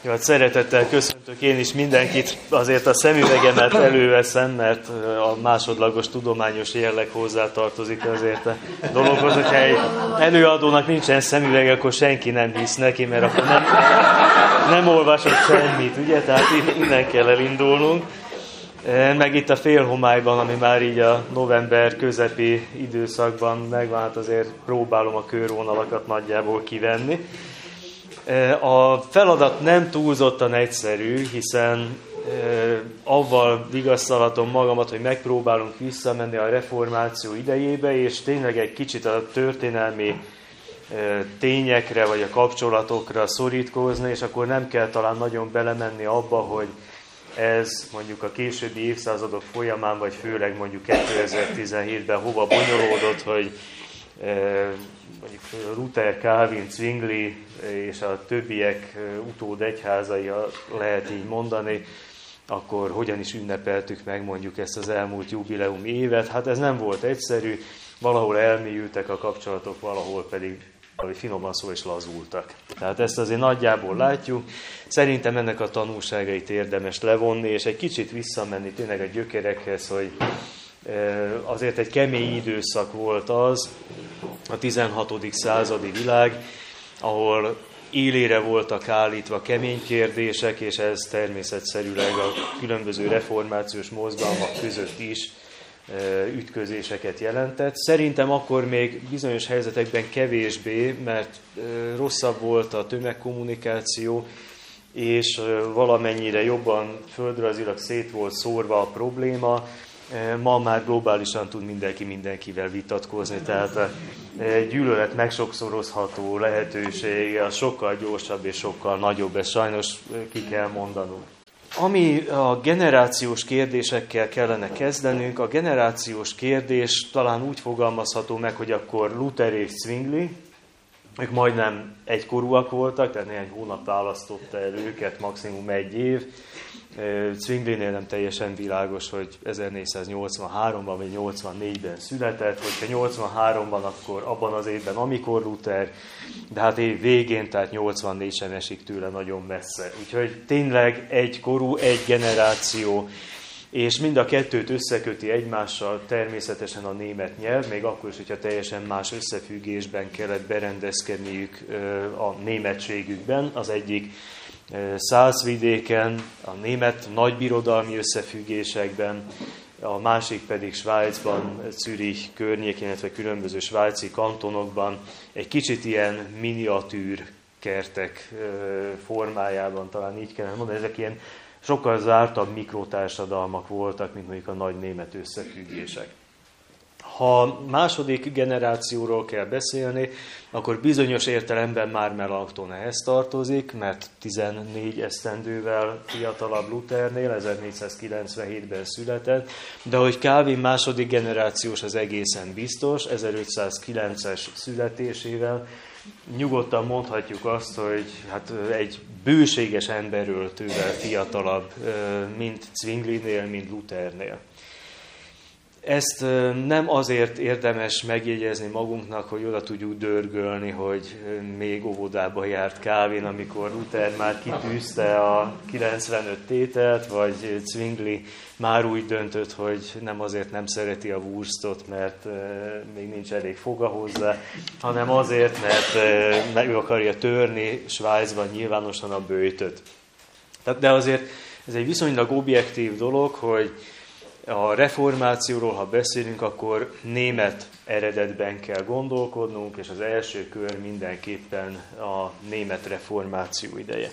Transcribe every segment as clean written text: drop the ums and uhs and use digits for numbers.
Jó, hát szeretettel köszöntök én is mindenkit, azért a szemüvegemet előveszem, mert a másodlagos tudományos jelleg hozzátartozik azért a dologhoz, hogyha egy előadónak nincsen szemüvege, akkor senki nem hisz neki, mert akkor nem olvasott semmit, ugye? Tehát innen kell elindulnunk. Meg itt a félhomályban, ami már így a november közepi időszakban megvan, hát azért próbálom a körvonalakat nagyjából kivenni. A feladat nem túlzottan egyszerű, hiszen avval vigasztalhatom magamat, hogy megpróbálunk visszamenni a reformáció idejébe, és tényleg egy kicsit a történelmi tényekre vagy a kapcsolatokra szorítkozni, és akkor nem kell talán nagyon belemenni abba, hogy ez mondjuk a későbbi évszázadok folyamán, vagy főleg mondjuk 2017-ben hova bonyolódott, hogy mondjuk Luther, Calvin, Zwingli és a többiek utód egyházai, lehet így mondani, akkor hogyan is ünnepeltük meg mondjuk ezt az elmúlt jubileum évet. Hát ez nem volt egyszerű, valahol elmélyültek a kapcsolatok, valahol pedig finoman szól és lazultak. Tehát ezt azért nagyjából látjuk. Szerintem ennek a tanulságait érdemes levonni, és egy kicsit visszamenni tényleg a gyökerekhez, hogy azért egy kemény időszak volt az, a 16. századi világ, ahol élére voltak állítva kemény kérdések, és ez természetszerűleg a különböző reformációs mozgalmak között is ütközéseket jelentett. Szerintem akkor még bizonyos helyzetekben kevésbé, mert rosszabb volt a tömegkommunikáció, és valamennyire jobban földrajzilag szét volt szórva a probléma. Ma már globálisan tud mindenki mindenkivel vitatkozni, tehát a gyűlölet megsokszorozható lehetősége az sokkal gyorsabb és sokkal nagyobb, ezt sajnos ki kell mondanunk. Ami a generációs kérdésekkel kellene kezdenünk, a generációs kérdés talán úgy fogalmazható meg, hogy akkor Luther és Zwingli, ők majdnem egykorúak voltak, tehát néhány hónap választotta el őket, maximum egy év. Zwinglinél nem teljesen világos, hogy 1483-ban vagy 84-ben született, hogyha 83-ban, akkor abban az évben, amikor Luther, de hát év végén, tehát 84 sem esik tőle nagyon messze. Úgyhogy tényleg egy korú, egy generáció, és mind a kettőt összeköti egymással természetesen a német nyelv, még akkor is, hogyha teljesen más összefüggésben kellett berendezkedniük a németségükben. Az egyik Szászvidéken, a német nagybirodalmi összefüggésekben, a másik pedig Svájcban, Zürich környékén, illetve különböző svájci kantonokban egy kicsit ilyen miniatűr kertek formájában, talán így kellene mondani, ezek ilyen sokkal zártabb mikrotársadalmak voltak, mint mondjuk a nagy német összefüggések. Ha második generációról kell beszélni, akkor bizonyos értelemben már Melanchthon ehhez tartozik, mert 14 esztendővel fiatalabb Luthernél, 1497-ben született, de hogy Calvin második generációs az egészen biztos, 1509-es születésével, nyugodtan mondhatjuk azt, hogy hát egy bőséges emberről tőle fiatalabb, mint Zwinglinél, mint Luthernél. Ezt nem azért érdemes megjegyezni magunknak, hogy oda tudjuk dörgölni, hogy még óvodába járt Calvin, amikor Luther már kitűzte a 95 tételt, vagy Zwingli már úgy döntött, hogy nem azért nem szereti a wurstot, mert még nincs elég foga hozzá, hanem azért, mert meg akarja törni Svájcban nyilvánosan a böjtöt. De azért ez egy viszonylag objektív dolog, hogy a reformációról, ha beszélünk, akkor német eredetben kell gondolkodnunk, és az első kör mindenképpen a német reformáció ideje.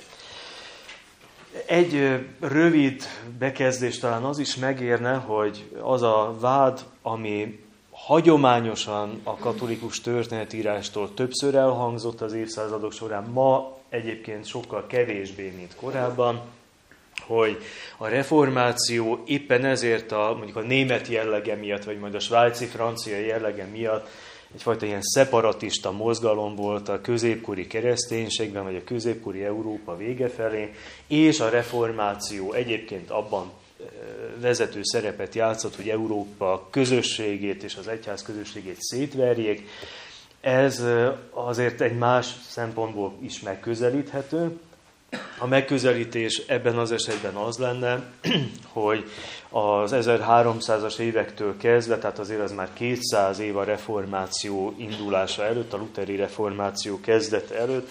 Egy rövid bekezdés talán az is megérne, hogy az a vád, ami hagyományosan a katolikus történetírástól többször elhangzott az évszázadok során, ma egyébként sokkal kevésbé, mint korábban, hogy a reformáció éppen ezért mondjuk a német jellege miatt, vagy majd a svájci-francia jellege miatt egyfajta ilyen szeparatista mozgalom volt a középkori kereszténységben, vagy a középkori Európa vége felé, és a reformáció egyébként abban vezető szerepet játszott, hogy Európa közösségét és az egyház közösségét szétverjék. Ez azért egy más szempontból is megközelíthető, A megközelítés ebben az esetben az lenne, hogy az 1300-as évektől kezdve, tehát azért az már 200 év a reformáció indulása előtt, a lutheri reformáció kezdete előtt,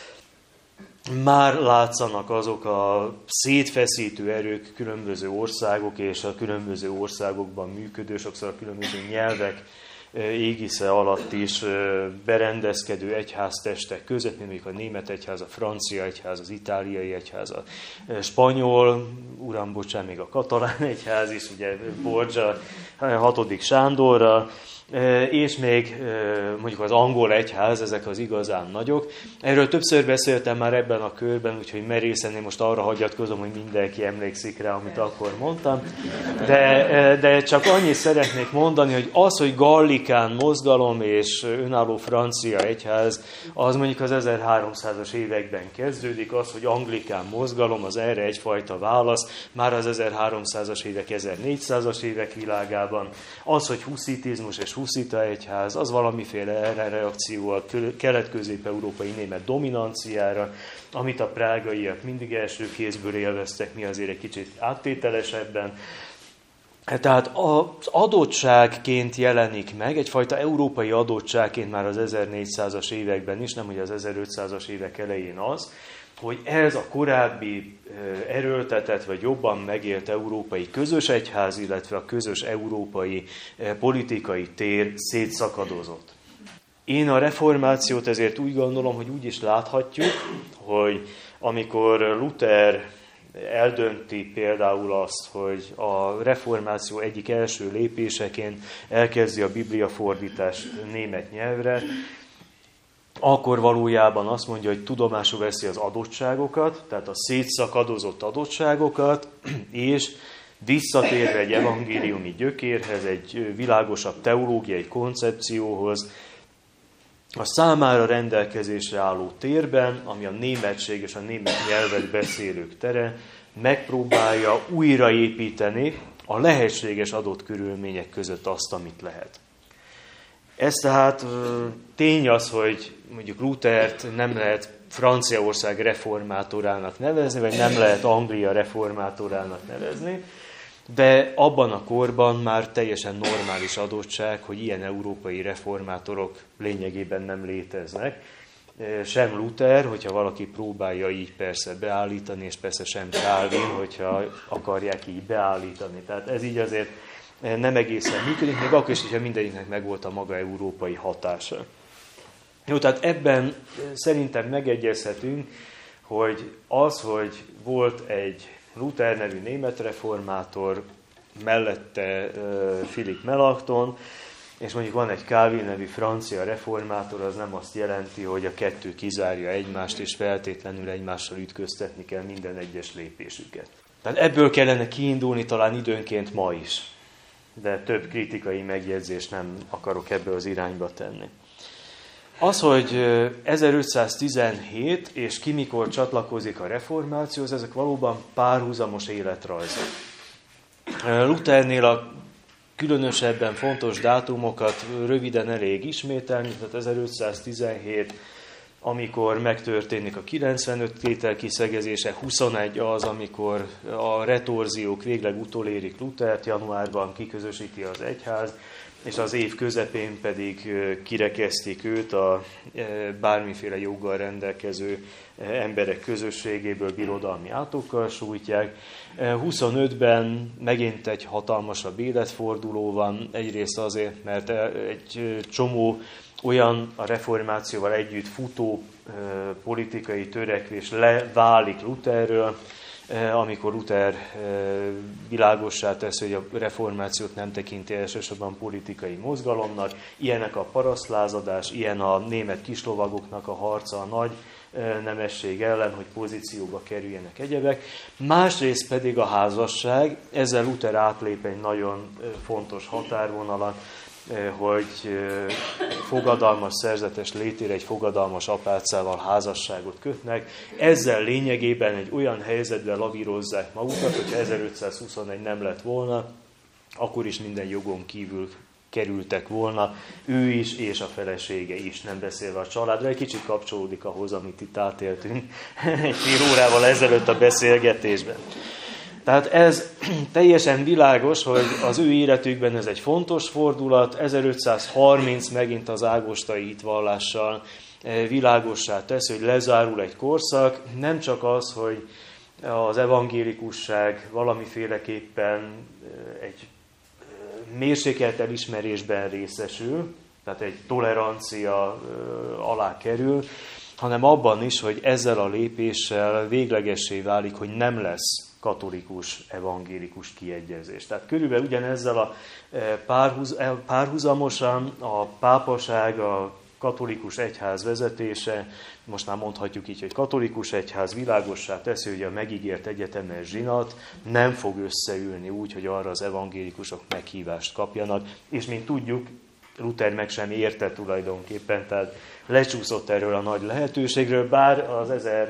már látszanak azok a szétfeszítő erők, különböző országok és a különböző országokban működő, sokszor a különböző nyelvek égisze alatt is berendezkedő egyháztestek között, mint mondjuk a német egyház, a francia egyház, az itáliai egyház, a spanyol, uram, bocsán, még a katalán egyház is, ugye Borgia, 6. Sándorra, és még mondjuk az angol egyház, ezek az igazán nagyok. Erről többször beszéltem már ebben a körben, úgyhogy merészen én most arra hagyatkozom, hogy mindenki emlékszik rá, amit akkor mondtam. De csak annyit szeretnék mondani, hogy az, hogy gallikán mozgalom és önálló francia egyház, az mondjuk az 1300-as években kezdődik, az, hogy anglikán mozgalom, az erre egyfajta válasz, már az 1300-as évek, 1400-as évek világában. Az, hogy huszitizmus és huszita egyház, az valamiféle erre reakció a kelet-közép-európai német dominanciára, amit a prágaiak mindig első kézből élveztek, mi azért egy kicsit áttételesebben. Tehát az adottságként jelenik meg, egyfajta európai adottságként már az 1400-as években is, nem hogy az 1500-as évek elején az, hogy ez a korábbi erőltetett vagy jobban megélt európai közös egyház, illetve a közös európai politikai tér szétszakadozott. Én a reformációt ezért úgy gondolom, hogy úgy is láthatjuk, hogy amikor Luther eldönti például azt, hogy a reformáció egyik első lépéseként elkezdi a bibliafordítást német nyelvre, akkor valójában azt mondja, hogy tudomásul veszi az adottságokat, tehát a szétszakadozott adottságokat, és visszatérve egy evangéliumi gyökérhez, egy világosabb teológiai koncepcióhoz, a számára rendelkezésre álló térben, ami a németség és a német nyelvet beszélők tere, megpróbálja újraépíteni a lehetséges adott körülmények között azt, amit lehet. Ez tehát tény az, hogy mondjuk Luthert nem lehet Franciaország reformátorának nevezni, vagy nem lehet Anglia reformátorának nevezni, de abban a korban már teljesen normális adottság, hogy ilyen európai reformátorok lényegében nem léteznek. Sem Luther, hogyha valaki próbálja így persze beállítani, és persze sem Calvin, hogyha akarják így beállítani. Tehát ez így azért nem egészen működik, még akkor is, hogyha mindegyiknek megvolt a maga európai hatása. Jó, tehát ebben szerintem megegyezhetünk, hogy az, hogy volt egy Luther nevű német reformátor, mellette Philipp Melanchthon, és mondjuk van egy Calvin nevű francia reformátor, az nem azt jelenti, hogy a kettő kizárja egymást, és feltétlenül egymással ütköztetni kell minden egyes lépésüket. Tehát ebből kellene kiindulni talán időnként ma is, de több kritikai megjegyzést nem akarok ebbe az irányba tenni. Az, hogy 1517 és ki mikor csatlakozik a reformációhoz, ezek valóban párhuzamos életrajzok. Luthernél a különösebben fontos dátumokat röviden elég ismételni, tehát 1517, amikor megtörténik a 95 tétel kiszegezése, 21 az, amikor a retorziók végleg utolérik Luthert, januárban kiközösíti az egyház, és az év közepén pedig kirekesztik őt a bármiféle joggal rendelkező emberek közösségéből, birodalmi átokkal sújtják. 25-ben megint egy hatalmasabb életforduló van, egyrészt azért, mert egy csomó olyan a reformációval együtt futó politikai törekvés leválik Lutherről, amikor Luther világossá teszi, hogy a reformációt nem tekinti elsősorban politikai mozgalomnak, ilyenek a parasztlázadás, ilyen a német kislovagoknak a harca a nagy nemesség ellen, hogy pozícióba kerüljenek egyebek. Másrészt pedig a házasság, ezzel Luther átlép egy nagyon fontos határvonalat, hogy fogadalmas szerzetes létére egy fogadalmas apácával házasságot kötnek. Ezzel lényegében egy olyan helyzetben lavírozzák magukat, hogyha 1521 nem lett volna, akkor is minden jogon kívül kerültek volna, ő is és a felesége is, nem beszélve a családra. Egy kicsit kapcsolódik ahhoz, amit itt átéltünk egy fél órával ezelőtt a beszélgetésben. Tehát ez teljesen világos, hogy az ő életükben ez egy fontos fordulat, 1530 megint az ágostai hitvallással világossá teszi, hogy lezárul egy korszak, nem csak az, hogy az evangélikusság valamiféleképpen egy mérsékelt elismerésben részesül, tehát egy tolerancia alá kerül, hanem abban is, hogy ezzel a lépéssel véglegessé válik, hogy nem lesz katolikus, evangélikus kiegyezés. Tehát körülbelül ugyanezzel a párhuzamosan a pápaság, a katolikus egyház vezetése, most már mondhatjuk így, hogy katolikus egyház világossá teszi, hogy a megígért egyetemes zsinat nem fog összeülni úgy, hogy arra az evangélikusok meghívást kapjanak, és mint tudjuk, Luther meg sem érte tulajdonképpen, tehát lecsúszott erről a nagy lehetőségről, bár az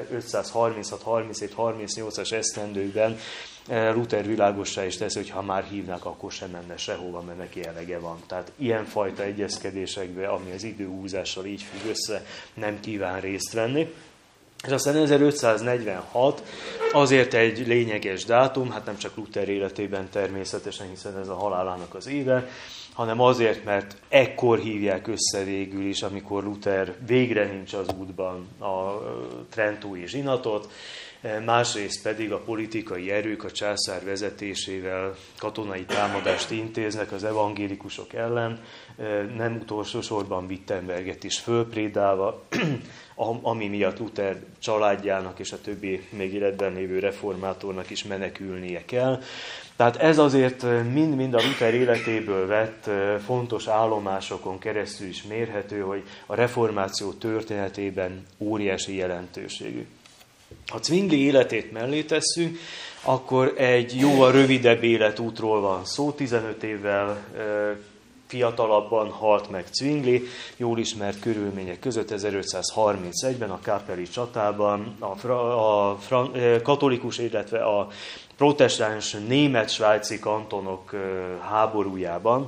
1536-37-38-as esztendőkben Luther világossá is teszi, hogy ha már hívnak, akkor sem menne sehova, mert neki elege van. Tehát ilyenfajta egyezkedésekbe, ami az időhúzással így függ össze, nem kíván részt venni. És aztán 1546 azért egy lényeges dátum, hát nem csak Luther életében természetesen, hiszen ez a halálának az éve, hanem azért, mert ekkor hívják össze végül is, amikor Luther végre nincs az útban, a trentói zsinatot, másrészt pedig a politikai erők a császár vezetésével katonai támadást intéznek az evangélikusok ellen, nem utolsó sorban Wittenberget is fölprédálva, ami miatt Luther családjának és a többi még életben lévő reformátornak is menekülnie kell. Tehát ez azért mind-mind a Luther életéből vett fontos állomásokon keresztül is mérhető, hogy a reformáció történetében óriási jelentőségű. Ha Zwingli életét mellé tesszük, akkor egy jóval rövidebb életútról van szó, 15 évvel fiatalabban halt meg Zwingli, jól ismert körülmények között 1531-ben a Kappeli csatában, a katolikus, illetve a protestáns német-svájci kantonok háborújában.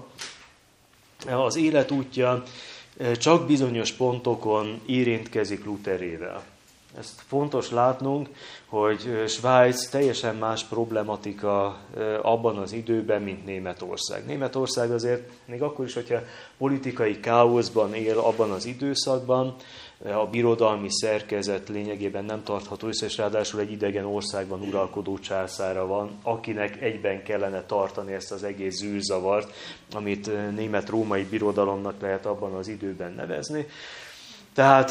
Az életútja csak bizonyos pontokon érintkezik Lutherével. Ezt fontos látnunk, hogy Svájc teljesen más problematika abban az időben, mint Németország. Németország azért, még akkor is, hogyha politikai káoszban él abban az időszakban, a birodalmi szerkezet lényegében nem tartható össze, és ráadásul egy idegen országban uralkodó császára van, akinek egyben kellene tartani ezt az egész zűrzavart, amit német-római birodalomnak lehet abban az időben nevezni. Tehát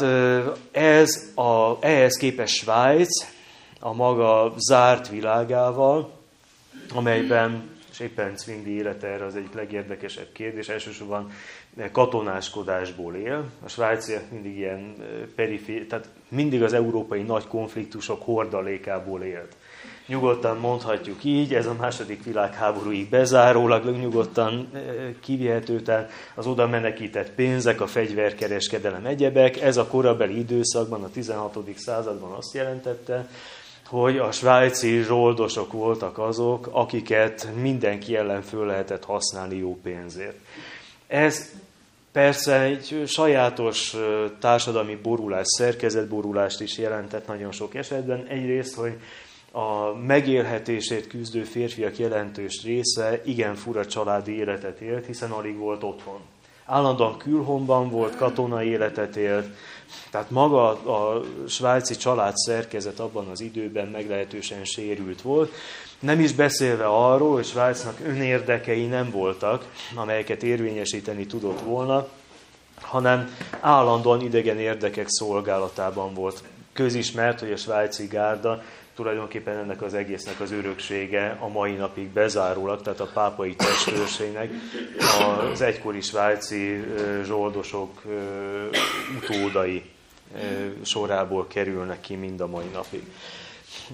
ehhez képest Svájc a maga zárt világával, amelyben, és éppen Zwingli élete erre az egyik legérdekesebb kérdés, elsősorban katonáskodásból él. A svájciak mindig ilyen tehát mindig az európai nagy konfliktusok hordalékából élt. Nyugodtan mondhatjuk így, ez a második világháborúig bezárólag nyugodtan kivihető, tehát az oda menekített pénzek, a fegyverkereskedelem, egyebek. Ez a korabeli időszakban, a 16. században azt jelentette, hogy a svájci zsoldosok voltak azok, akiket mindenki ellen föl lehetett használni jó pénzért. Ez persze egy sajátos társadalmi borulás, szerkezetborulást is jelentett nagyon sok esetben. Egyrészt, hogy a megélhetésért küzdő férfiak jelentős része igen fura családi életet élt, hiszen alig volt otthon. Állandóan külhonban volt, katonai életet élt, tehát maga a svájci család szerkezet abban az időben meglehetősen sérült volt. Nem is beszélve arról, hogy Svájcnak önérdekei nem voltak, amelyeket érvényesíteni tudott volna, hanem állandóan idegen érdekek szolgálatában volt. Közismert, hogy a svájci gárda tulajdonképpen ennek az egésznek az öröksége a mai napig bezárólag, tehát a pápai testőrségnek az egykori svájci zsoldosok utódai sorából kerülnek ki mind a mai napig.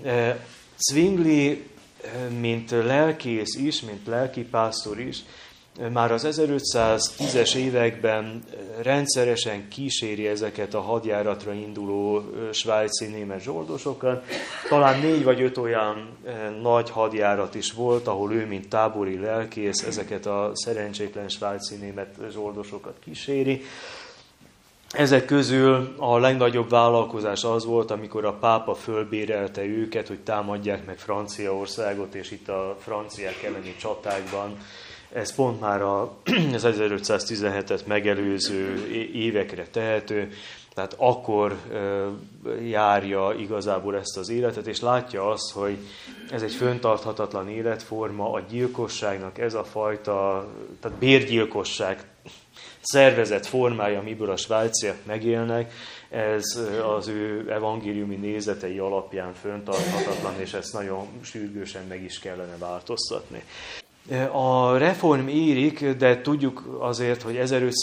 Zwingli, mint lelkész is, mint lelkipásztor is, már az 1510-es években rendszeresen kíséri ezeket a hadjáratra induló svájci német zsoldosokat. Talán 4 vagy 5 olyan nagy hadjárat is volt, ahol ő, mint tábori lelkész, ezeket a szerencsétlen svájci német zsoldosokat kíséri. Ezek közül a legnagyobb vállalkozás az volt, amikor a pápa fölbérelte őket, hogy támadják meg Franciaországot, és itt a franciák elleni csatákban, ez pont már az 1517-et megelőző évekre tehető, tehát akkor járja igazából ezt az életet, és látja azt, hogy ez egy fenntarthatatlan életforma, a gyilkosságnak ez a fajta, tehát bérgyilkosság szervezett formája, amiből a svájciak megélnek, ez az ő evangéliumi nézetei alapján fenntarthatatlan, és ezt nagyon sürgősen meg is kellene változtatni. A reform érik, de tudjuk azért, hogy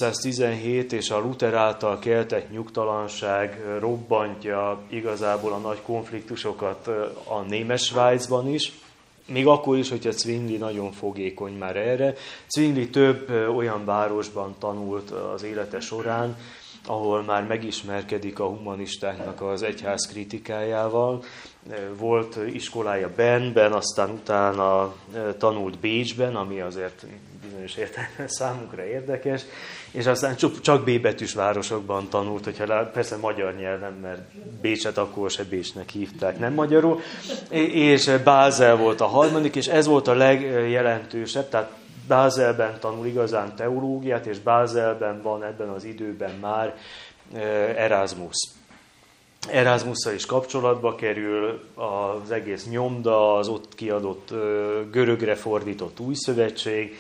1517 és a Luther által keltett nyugtalanság robbantja igazából a nagy konfliktusokat a Német-Svájcban is, még akkor is, hogyha Zwingli nagyon fogékony már erre. Zwingli több olyan városban tanult az élete során, ahol már megismerkedik a humanistáknak az egyház kritikájával. Volt iskolája Bernben, aztán utána tanult Bécsben, ami azért bizonyos értelemben számunkra érdekes, és aztán csak B betűs városokban tanult, hogyha persze magyar nyelven, mert Bécset akkor se Bécsnek hívták, nem magyarul, és Bázel volt a harmadik, és ez volt a legjelentősebb, tehát Bázelben tanul igazán teológiát, és Bázelben van ebben az időben már Erasmus. Erasmusszal is kapcsolatba kerül az egész nyomda, az ott kiadott görögre fordított új szövetség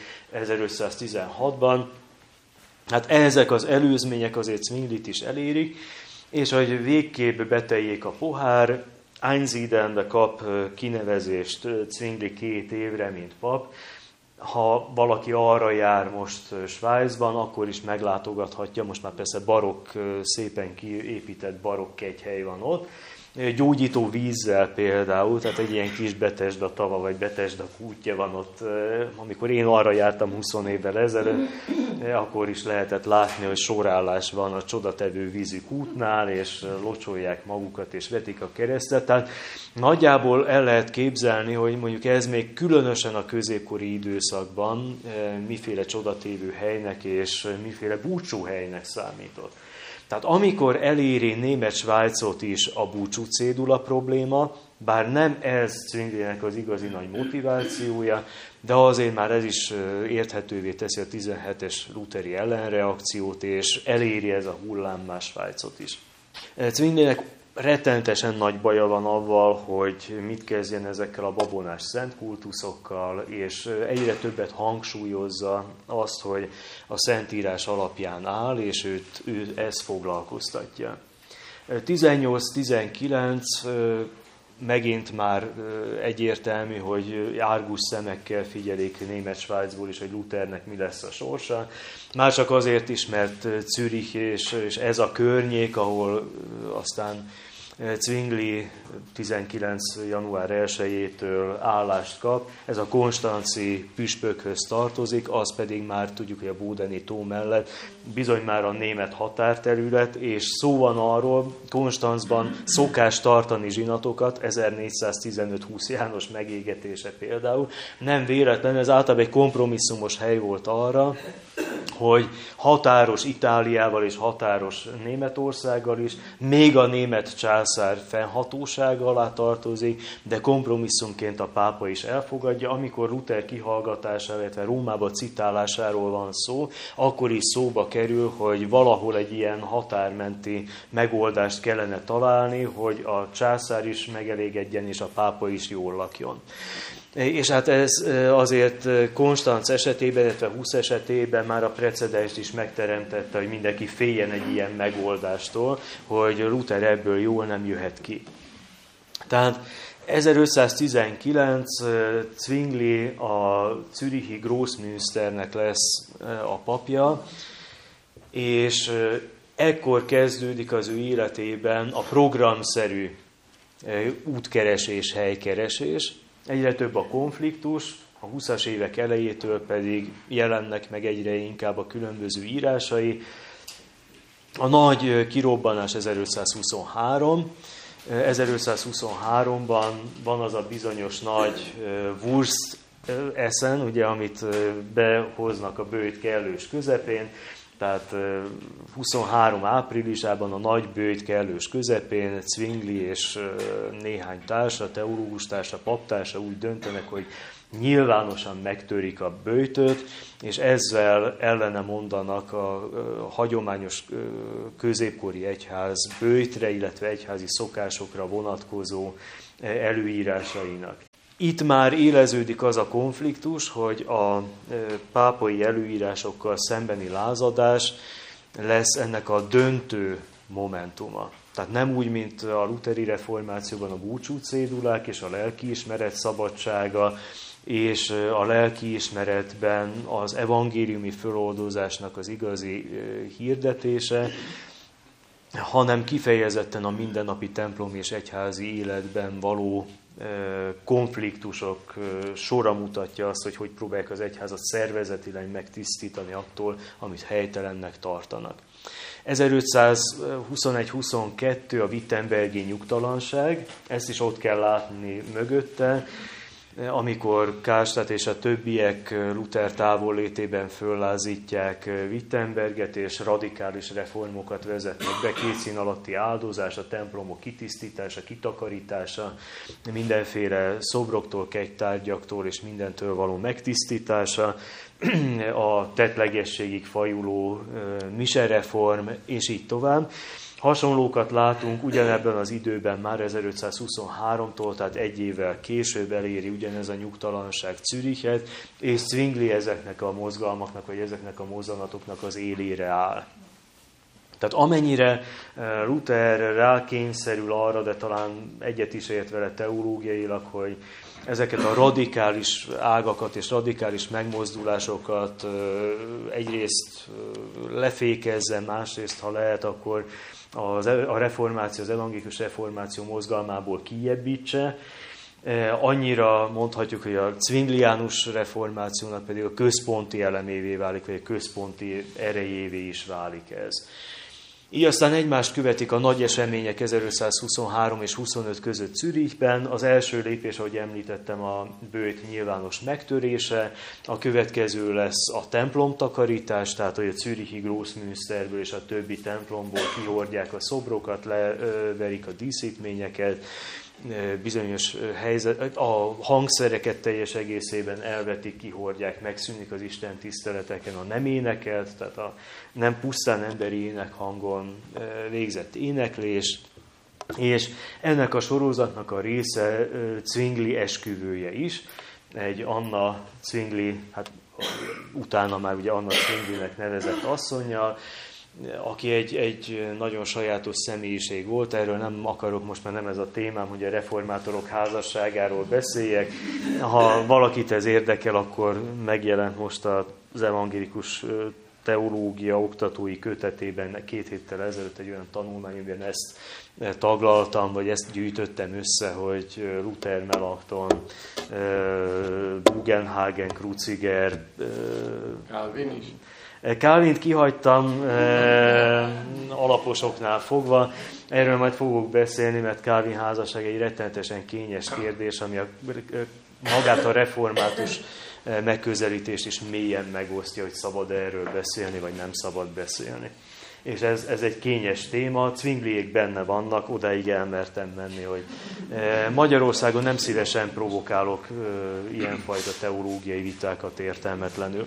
1516-ban. Hát ezek az előzmények azért Zwinglit is elérik, és hogy végképp beteljék a pohár, Einsiedenbe kap kinevezést Zwingli 2 évre, mint pap. Ha valaki arra jár most Svájcban, akkor is meglátogathatja, most már persze barokk, szépen kiépített barokk kegyhely van ott, gyógyító vízzel például, tehát egy ilyen kis Betesda tava vagy Betesda kútja van ott. Amikor én arra jártam 20 évvel ezelőtt, akkor is lehetett látni, hogy sorállás van a csodatevő vízű kútnál, és locsolják magukat, és vetik a keresztet. Tehát nagyjából el lehet képzelni, hogy mondjuk ez még különösen a középkori időszakban miféle csodatévő helynek és miféle búcsúhelynek számított. Tehát amikor eléri Német-Svájcot is a búcsú cédula probléma, bár nem ez Zwinglinek az igazi nagy motivációja, de azért már ez is érthetővé teszi a 17-es lutheri ellenreakciót, és eléri ez a hullám más Svájcot is. Zwinglinek rettenetesen nagy baja van avval, hogy mit kezdjen ezekkel a babonás szentkultuszokkal, és egyre többet hangsúlyozza azt, hogy a Szentírás alapján áll, és őt ez foglalkoztatja. 18-19 megint már egyértelmű, hogy árgus szemekkel figyelik Német-Svájcból is, hogy Luthernek mi lesz a sorsa. Már csak azért is, mert Zürich és ez a környék, ahol aztán Zwingli 19. január 1-től állást kap, ez a konstanzi püspökhöz tartozik, az pedig már tudjuk, hogy a Bodeni tó mellett bizony már a német határterület, és szó van arról, Konstanzban szokás tartani zsinatokat, 1415-20 János megégetése például. Nem véletlen, ez általában egy kompromisszumos hely volt arra, hogy határos Itáliával és határos Németországgal is, még a német császár fennhatósága alá tartozik, de kompromisszumként a pápa is elfogadja. Amikor Luther kihallgatásáról, illetve Rómába citálásáról van szó, akkor is szóba kerül, hogy valahol egy ilyen határmenti megoldást kellene találni, hogy a császár is megelégedjen, és a pápa is jól lakjon. És hát ez azért Konstanz esetében, illetve 20 esetében már a precedenst is megteremtette, hogy mindenki féljen egy ilyen megoldástól, hogy Luther ebből jól nem jöhet ki. Tehát 1519 Zwingli a zürichi Grossmünsternek lesz a papja, és ekkor kezdődik az ő életében a programszerű útkeresés, helykeresés. Egyre több a konfliktus, a 20-as évek elejétől pedig jelennek meg egyre inkább a különböző írásai. A nagy kirobbanás 1523. 1523-ban van az a bizonyos nagy Wurst Essen, ugye, amit behoznak a böjt kellős közepén, tehát 23 áprilisában a nagy böjt kellős közepén Zwingli és néhány társa, teológus társa, paptársa úgy döntenek, hogy nyilvánosan megtörik a böjtöt, és ezzel ellene mondanak a hagyományos középkori egyház böjtre, illetve egyházi szokásokra vonatkozó előírásainak. Itt már éleződik az a konfliktus, hogy a pápai előírásokkal szembeni lázadás lesz ennek a döntő momentuma. Tehát nem úgy, mint a lutheri reformációban a búcsúcédulák és a lelkiismeret szabadsága, és a lelkiismeretben az evangéliumi föloldozásnak az igazi hirdetése, hanem kifejezetten a mindennapi templomi és egyházi életben való konfliktusok sora mutatja azt, hogy próbálják az egyházat szervezetileg megtisztítani attól, amit helytelennek tartanak. 1521-22 a wittenbergi nyugtalanság, ezt is ott kell látni mögötte, amikor Karlstadt és a többiek Luther távollétében föllázítják Wittenberget, és radikális reformokat vezetnek be, két szín alatti áldozás, a templomok kitisztítása, kitakarítása, mindenféle szobroktól, kegytárgyaktól és mindentől való megtisztítása, a tettlegességig fajuló misereform, és így tovább. Hasonlókat látunk ugyanebben az időben már 1523-tól, tehát egy évvel később eléri ugyanez a nyugtalanság Zürichet, és Zwingli ezeknek a mozgalmaknak, vagy ezeknek a mozzanatoknak az élére áll. Tehát amennyire Luther rákényszerül arra, de talán egyet is ért vele teológiailag, hogy ezeket a radikális ágakat és radikális megmozdulásokat egyrészt lefékezze, másrészt, ha lehet, akkor a reformáció, az evangélikus reformáció mozgalmából kijebbítse. Annyira mondhatjuk, hogy a zwingliánus reformációnak pedig a központi elemévé válik, vagy a központi erejévé is válik ez. Így aztán egymást követik a nagy események 1523 és 25 között Zürichben. Az első lépés, ahogy említettem, a böjt nyilvános megtörése. A következő lesz a templomtakarítás, tehát hogy a zürichi Grossmünsterből és a többi templomból kihordják a szobrokat, leverik a díszítményeket, bizonyos helyzet, a hangszereket teljes egészében elvetik, kihordják, megszűnik az Isten tiszteleteken a nem énekelt, tehát a nem pusztán emberi énekhangon végzett éneklés, és ennek a sorozatnak a része Zwingli esküvője is, egy Anna Zwingli, hát utána már ugye Anna Zwinglinek nevezett asszonnyal, aki egy nagyon sajátos személyiség volt, erről nem akarok most, már nem ez a témám, hogy a reformátorok házasságáról beszéljek. Ha valakit ez érdekel, akkor megjelent most az evangélikus teológia oktatói kötetében 2 héttel ezelőtt egy olyan tanulmány, amiben ezt taglaltam, vagy ezt gyűjtöttem össze, hogy Luther, Melanchthon, Bugenhagen, Kruziger, Calvin is. Calvint kihagytam alaposoknál fogva, erről majd fogok beszélni, mert Calvin házasság egy rettenetesen kényes kérdés, ami magát a református megközelítést is mélyen megosztja, hogy szabad erről beszélni, vagy nem szabad beszélni. És ez egy kényes téma, Zwingliék benne vannak, odáig elmertem menni, hogy Magyarországon nem szívesen provokálok ilyenfajta teológiai vitákat értelmetlenül.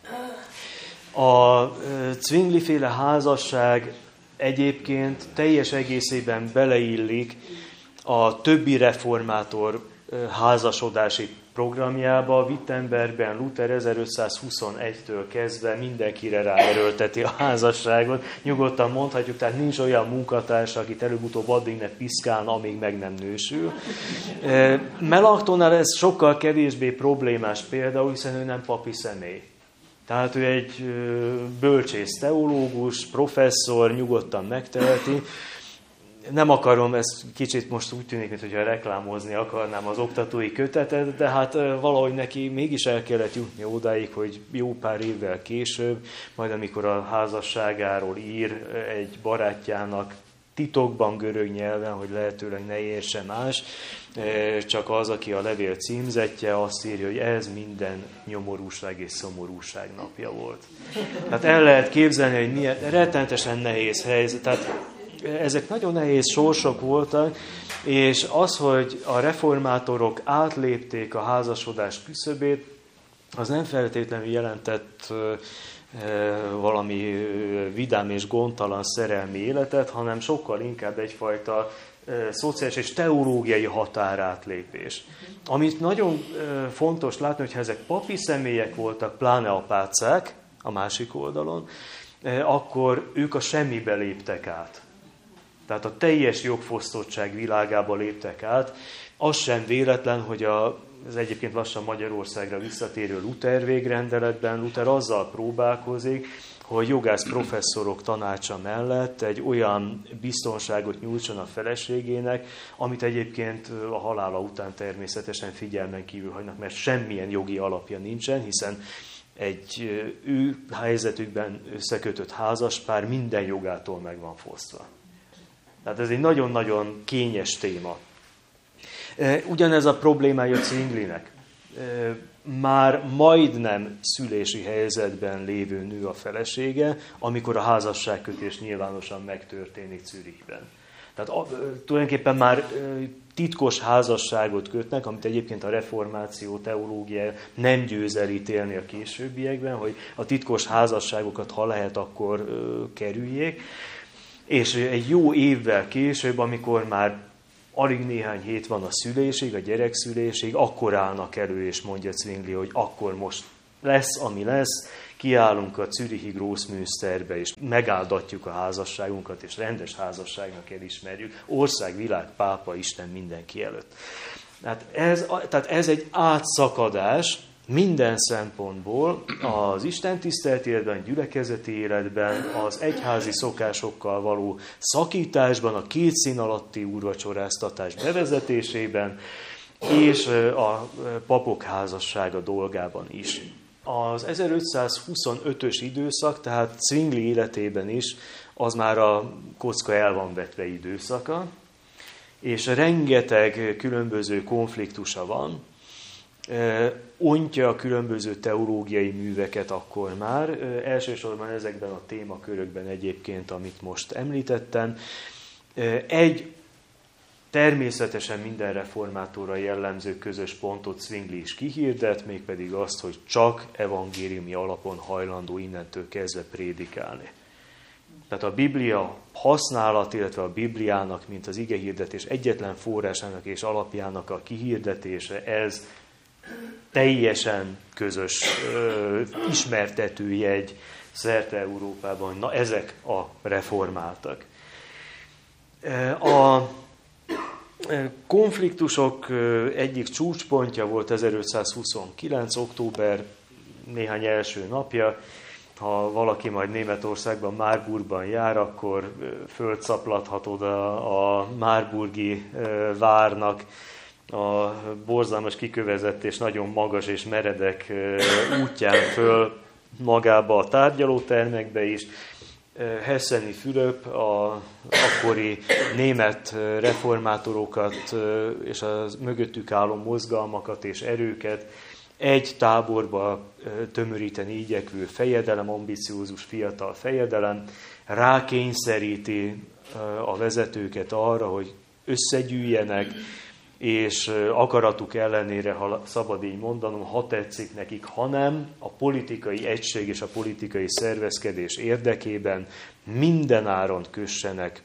A Zwingli-féle házasság egyébként teljes egészében beleillik a többi reformátor házasodási programjába. Wittenbergben Luther 1521-től kezdve mindenkire ráerőlteti a házasságot. Nyugodtan mondhatjuk, tehát nincs olyan munkatársa, akit előbb-utóbb addig ne piszkálna, amíg meg nem nősül. Melanchtonnál ez sokkal kevésbé problémás például, hiszen ő nem papi személy. Tehát ő egy bölcsész teológus, professzor, nyugodtan megteheti. Nem akarom, ez kicsit most úgy tűnik, mintha reklámozni akarnám az oktatói kötetet, de hát valahogy neki mégis el kellett jutni odáig, hogy jó pár évvel később, majd amikor a házasságáról ír egy barátjának, titokban görög nyelven, hogy lehetőleg ne érse más, csak az, aki a levél címzetje, azt írja, hogy ez minden nyomorúság és szomorúság napja volt. Tehát el lehet képzelni, hogy milyen rettenetesen nehéz helyzet. Tehát ezek nagyon nehéz sorsok voltak, és az, hogy a reformátorok átlépték a házasodás küszöbét, az nem feltétlenül jelentett valami vidám és gondtalan szerelmi életet, hanem sokkal inkább egyfajta szociális és teológiai határátlépés. Amit nagyon fontos látni, hogyha ezek papi személyek voltak, pláne apácák a másik oldalon, akkor ők a semmibe léptek át. Tehát a teljes jogfosztottság világába léptek át. Az sem véletlen, hogy az egyébként lassan Magyarországra visszatérő Luther végrendeletben Luther azzal próbálkozik, hogy jogász professzorok tanácsa mellett egy olyan biztonságot nyújtson a feleségének, amit egyébként a halála után természetesen figyelmen kívül hagynak, mert semmilyen jogi alapja nincsen, hiszen egy ő helyzetükben összekötött házaspár minden jogától meg van fosztva. Tehát ez egy nagyon-nagyon kényes téma. Ugyanez a problémája Zwinglinek. Már majdnem szülési helyzetben lévő nő a felesége, amikor a házasságkötés nyilvánosan megtörténik Zürichben. Tehát tulajdonképpen már titkos házasságot kötnek, amit egyébként a reformáció teológia nem győz elítélni a későbbiekben, hogy a titkos házasságokat, ha lehet, akkor kerüljék. És egy jó évvel később, amikor már alig néhány hét van a szülésig, a gyerekszülésig, akkor állnak elő, és mondja Zwingli, hogy akkor most lesz, ami lesz, kiállunk a zürichi Grossmünsterbe, és megáldatjuk a házasságunkat, és rendes házasságnak elismerjük. Ország, világ, pápa, Isten mindenki előtt. Tehát ez egy átszakadás minden szempontból az istentiszteleti életben, gyülekezeti életben, az egyházi szokásokkal való szakításban, a két szín alatti úrvacsoráztatás bevezetésében, és a papok házassága dolgában is. Az 1525-ös időszak, tehát Zwingli életében is, az már a kocka el van vetve időszaka, és rengeteg különböző konfliktusa van, ontja a különböző teológiai műveket akkor már, elsősorban ezekben a témakörökben egyébként, amit most említettem. Egy természetesen minden reformátorra jellemző közös pontot Zwingli is kihirdet, mégpedig azt, hogy csak evangéliumi alapon hajlandó innentől kezdve prédikálni. Tehát a Biblia használat, illetve a Bibliának, mint az igehirdetés egyetlen forrásának és alapjának a kihirdetése, ez teljesen közös ismertetőjegy szerte Európában, hogy na ezek a reformáltak. A konfliktusok egyik csúcspontja volt 1529. október néhány első napja. Ha valaki majd Németországban, Marburgban jár, akkor földszaplathat oda a marburgi várnak a borzalmas kikövezett és nagyon magas és meredek útján föl magába a tárgyalótermekbe is. Hesseni Fülöp a akkori német reformátorokat és a mögöttük álló mozgalmakat és erőket egy táborba tömöríteni igyekvő fejedelem, ambiciózus fiatal fejedelem, rákényszeríti a vezetőket arra, hogy összegyűjjenek, és akaratuk ellenére, ha szabad így mondanom, ha tetszik nekik, hanem a politikai egység és a politikai szervezkedés érdekében mindenáron kössenek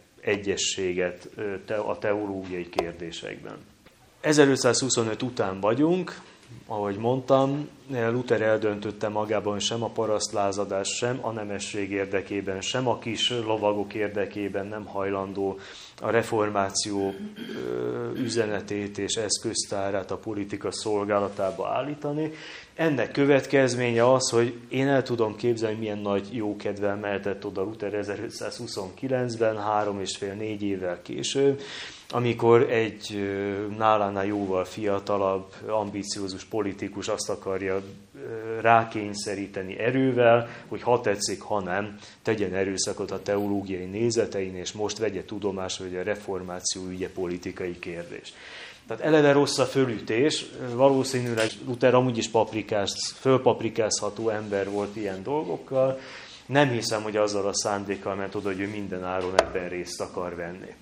egyességet a teológiai kérdésekben. 1525 után vagyunk, ahogy mondtam, Luther eldöntötte magában, hogy sem a parasztlázadás, sem a nemesség érdekében, sem a kis lovagok érdekében nem hajlandó a reformáció üzenetét és eszköztárát a politika szolgálatába állítani. Ennek következménye az, hogy én el tudom képzelni, milyen nagy jókedvel mehetett oda Luther 1529-ben, 3,5-4 évvel később, amikor egy nálánál jóval fiatalabb, ambiciózus politikus azt akarja rákényszeríteni erővel, hogy ha tetszik, ha nem, tegyen erőszakot a teológiai nézetein, és most vegye tudomásra, hogy a reformáció ügye politikai kérdés. Tehát eleve rossz a fölütés, valószínűleg Luther amúgy is fölpaprikázható ember volt ilyen dolgokkal, nem hiszem, hogy azzal a szándékkal ment oda, hogy ő minden áron ebben részt akar venni.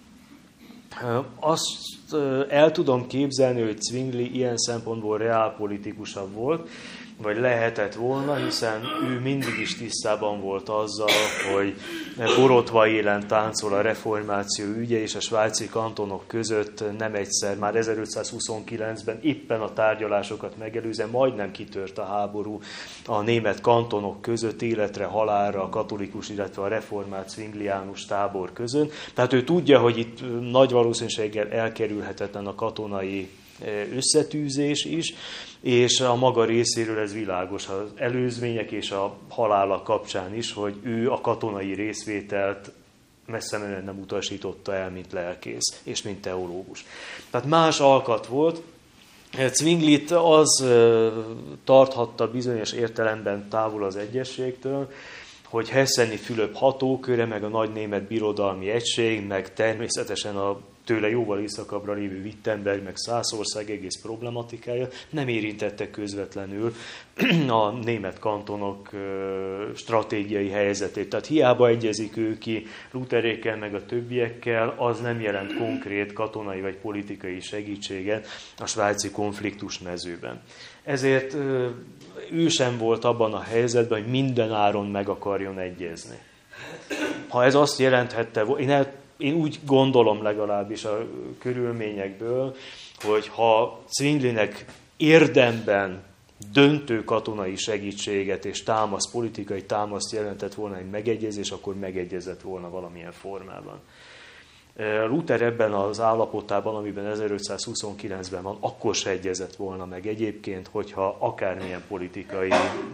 Azt el tudom képzelni, hogy Zwingli ilyen szempontból reálpolitikusabb volt, vagy lehetett volna, hiszen ő mindig is tisztában volt azzal, hogy borotva élen táncol a reformáció ügye, és a svájci kantonok között nem egyszer, már 1529-ben éppen a tárgyalásokat megelőzően majdnem kitört a háború a német kantonok között, életre, halálra, a katolikus, illetve a reformált zwingliánus tábor között. Tehát ő tudja, hogy itt nagy valószínűséggel elkerülhetetlen a katonai összetűzés is, és a maga részéről ez világos az előzmények és a halála kapcsán is, hogy ő a katonai részvételt messze menően nem utasította el, mint lelkész és mint teológus. Tehát más alkat volt. Zwinglit az tarthatta bizonyos értelemben távol az egyességtől, hogy Hesseni Fülöp hatóköre, meg a nagy német birodalmi egység, meg természetesen a tőle jóval északabbra lévő Wittenberg, meg Szászország egész problematikája nem érintette közvetlenül a német kantonok stratégiai helyzetét. Tehát hiába egyezik ő ki Lutherékkel, meg a többiekkel, az nem jelent konkrét katonai vagy politikai segítséget a svájci konfliktus mezőben. Ezért ő sem volt abban a helyzetben, hogy minden áron meg akarjon egyezni. Ha ez azt jelenthette, én úgy gondolom legalábbis a körülményekből, hogy ha Zwinglinek érdemben döntő katonai segítséget és politikai támaszt jelentett volna egy megegyezés, akkor megegyezett volna valamilyen formában. Luther ebben az állapotában, amiben 1529-ben van, akkor se egyezett volna meg egyébként, hogyha akármilyen politikai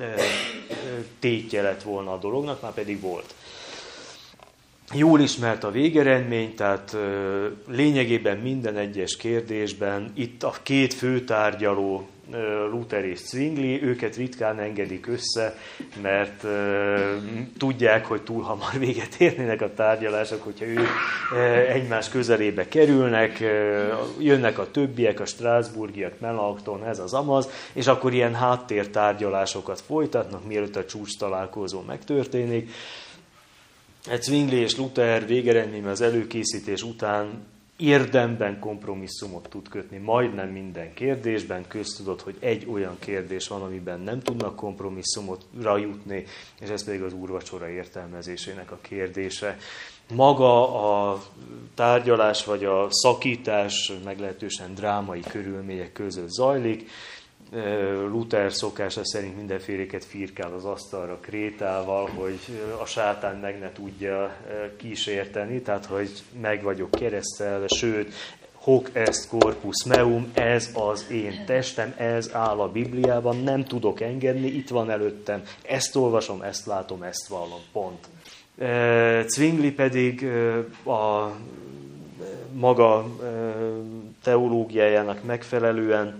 tétje lett volna a dolognak, már pedig volt. Jól ismert a végeredmény, tehát lényegében minden egyes kérdésben itt a két főtárgyaló, Luther és Zwingli, őket ritkán engedik össze, mert tudják, hogy túl hamar véget érnének a tárgyalások, hogyha ők egymás közelébe kerülnek, jönnek a többiek, a strasbourgiak, Melanchthon, ez az amaz, és akkor ilyen háttértárgyalásokat folytatnak, mielőtt a csúcs találkozó megtörténik. Zwingli és Luther végeredményben az előkészítés után érdemben kompromisszumot tud kötni, majdnem minden kérdésben. Köztudott, hogy egy olyan kérdés van, amiben nem tudnak kompromisszumra jutni, és ez pedig az úrvacsora értelmezésének a kérdése. Maga a tárgyalás vagy a szakítás meglehetősen drámai körülmények között zajlik. Luther szokása szerint mindenféléket firkál az asztalra krétával, hogy a sátán meg ne tudja kísérteni, tehát hogy meg vagyok keresztelve, sőt, hoc est corpus meum, ez az én testem, ez áll a Bibliában, nem tudok engedni, itt van előttem, ezt olvasom, ezt látom, ezt vallom, pont. Zwingli pedig a maga teológiájának megfelelően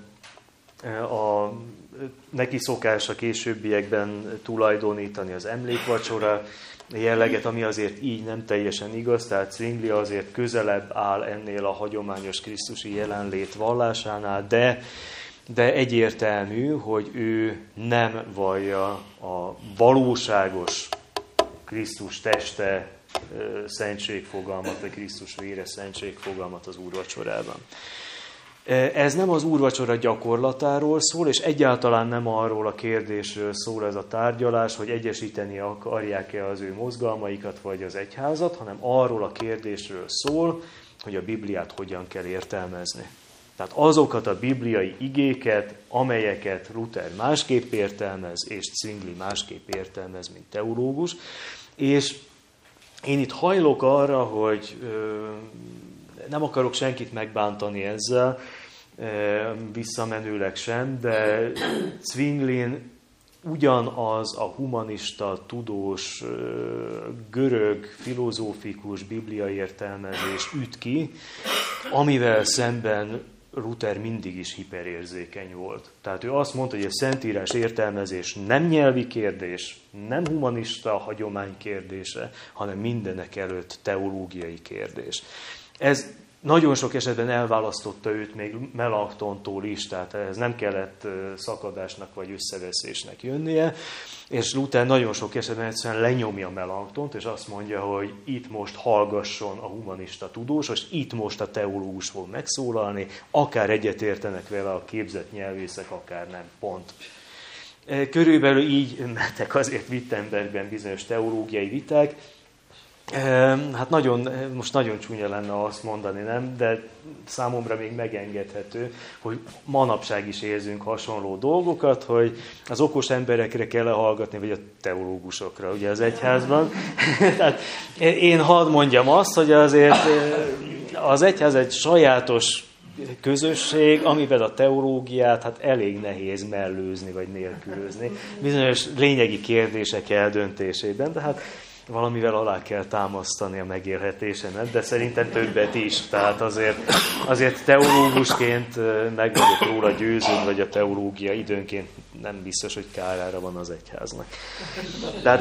neki szokás a későbbiekben tulajdonítani az emlékvacsora jelleget, ami azért így nem teljesen igaz, tehát Zwingli azért közelebb áll ennél a hagyományos krisztusi jelenlét vallásánál, de egyértelmű, hogy ő nem vallja a valóságos Krisztus teste szentségfogalmat, vagy Krisztus vére szentségfogalmat az úrvacsorában. Ez nem az úrvacsora gyakorlatáról szól, és egyáltalán nem arról a kérdésről szól ez a tárgyalás, hogy egyesíteni akarják-e az ő mozgalmaikat vagy az egyházat, hanem arról a kérdésről szól, hogy a Bibliát hogyan kell értelmezni. Tehát azokat a bibliai igéket, amelyeket Luther másképp értelmez, és Zwingli másképp értelmez, mint teológus. És én itt hajlok arra, hogy nem akarok senkit megbántani ezzel, visszamenőleg sem, de Zwinglin ugyanaz a humanista, tudós, görög, filozófikus bibliai értelmezés üt ki, amivel szemben Luther mindig is hiperérzékeny volt. Tehát ő azt mondta, hogy a Szentírás értelmezés nem nyelvi kérdés, nem humanista hagyomány kérdése, hanem mindenek előtt teológiai kérdés. Ez nagyon sok esetben elválasztotta őt még Melanchtontól is, tehát ez nem kellett szakadásnak vagy összeveszésnek jönnie, és Luther nagyon sok esetben egyszerűen lenyomja Melanchtont, és azt mondja, hogy itt most hallgasson a humanista tudós, és itt most a teológus fog megszólalni, akár egyetértenek vele a képzett nyelvészek, akár nem, pont. Körülbelül így mentek azért Wittenbergben bizonyos teológiai viták. Hát most nagyon csúnya lenne azt mondani, nem? De számomra még megengedhető, hogy manapság is érzünk hasonló dolgokat, hogy az okos emberekre kell hallgatni, vagy a teológusokra, ugye az egyházban. Tehát én hadd mondjam azt, hogy azért az egyház egy sajátos közösség, amivel a teológiát hát elég nehéz mellőzni, vagy nélkülözni. Bizonyos lényegi kérdések eldöntésében, de hát valamivel alá kell támasztani a megélhetésemet, de szerintem többet is. Tehát azért teológusként meg vagyok róla győződve, hogy a teológia időnként nem biztos, hogy kárára van az egyháznak. Tehát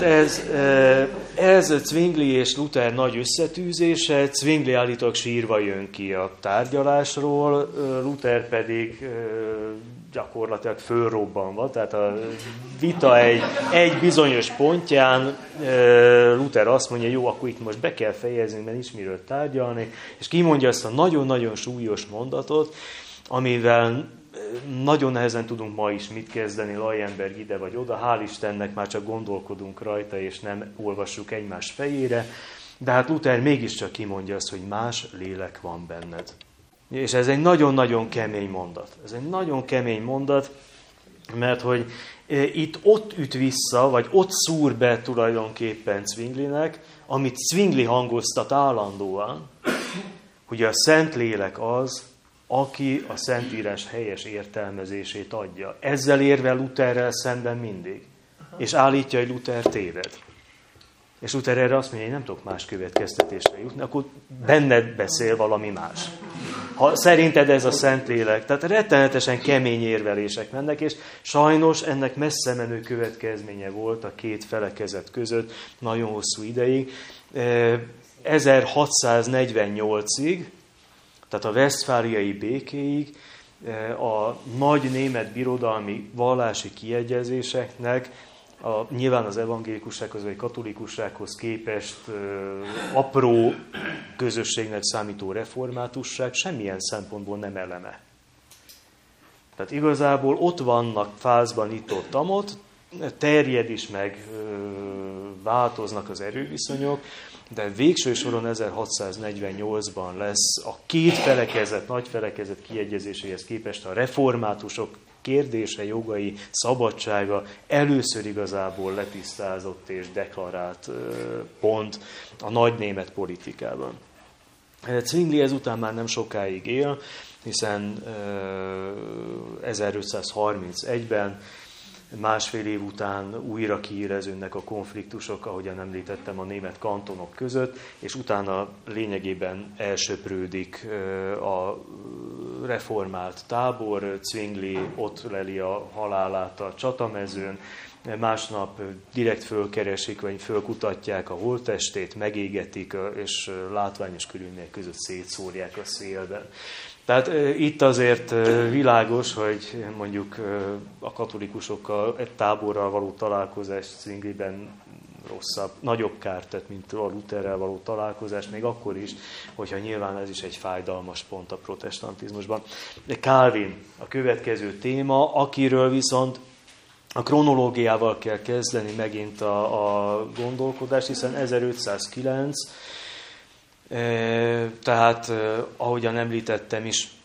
ez Zwingli és Luther nagy összetűzése. Zwingli állítólag sírva jön ki a tárgyalásról, Luther pedig gyakorlatilag fölrobbanva, tehát a vita egy bizonyos pontján Luther azt mondja, jó, akkor itt most be kell fejeznünk, mert nincs miről tárgyalni, és kimondja azt a nagyon-nagyon súlyos mondatot, amivel nagyon nehezen tudunk ma is mit kezdeni, Leyenberg ide vagy oda, hál' Istennek már csak gondolkodunk rajta, és nem olvassuk egymás fejére, de hát Luther mégiscsak kimondja azt, hogy más lélek van benned. És ez egy nagyon-nagyon kemény mondat. Ez egy nagyon kemény mondat, mert hogy itt ott üt vissza, vagy ott szúr be tulajdonképpen Zwinglinek, amit Zwingli hangoztat állandóan, hogy a Szentlélek az, aki a Szentírás helyes értelmezését adja. Ezzel érvel Lutherrel szemben mindig. És állítja, hogy Luther téved. És Luther erre azt mondja, hogy nem tudok más következtetésre jutni, akkor benned beszél valami más. Ha szerinted ez a Szentlélek, tehát rettenetesen kemény érvelések mennek, és sajnos ennek messze menő következménye volt a két felekezet között nagyon hosszú ideig. 1648-ig, tehát a Westfáliai békéig a nagy német birodalmi vallási kiegyezéseknek nyilván az evangélikussághoz vagy katolikussághoz képest apró közösségnek számító reformátusság semmilyen szempontból nem eleme. Tehát igazából ott vannak fázban itt-ott amott, terjed is meg változnak az erőviszonyok, de végső soron 1648-ban lesz a két felekezet, nagy felekezet kiegyezéséhez képest a reformátusok kérdése, jogai, szabadsága először igazából letisztázott és deklarált pont a nagy német politikában. Zwingli ezután már nem sokáig él, hiszen 1531-ben másfél év után újra kiéleződnek a konfliktusok, ahogyan említettem, a német kantonok között, és utána lényegében elsöprődik a reformált tábor, Zwingli ott leli a halálát a csatamezőn, másnap direkt fölkeresik, vagy fölkutatják a holttestét, megégetik, és látványos körülmények között szétszórják a szélben. Tehát itt azért világos, hogy mondjuk a katolikusokkal, egy táborral való találkozás Zwingliben rosszabb, nagyobb kárt tett, mint a Lutherrel való találkozás, még akkor is, hogyha nyilván ez is egy fájdalmas pont a protestantizmusban. De Calvin a következő téma, akiről viszont a kronológiával kell kezdeni megint a gondolkodást, hiszen 1509, tehát ahogyan említettem is,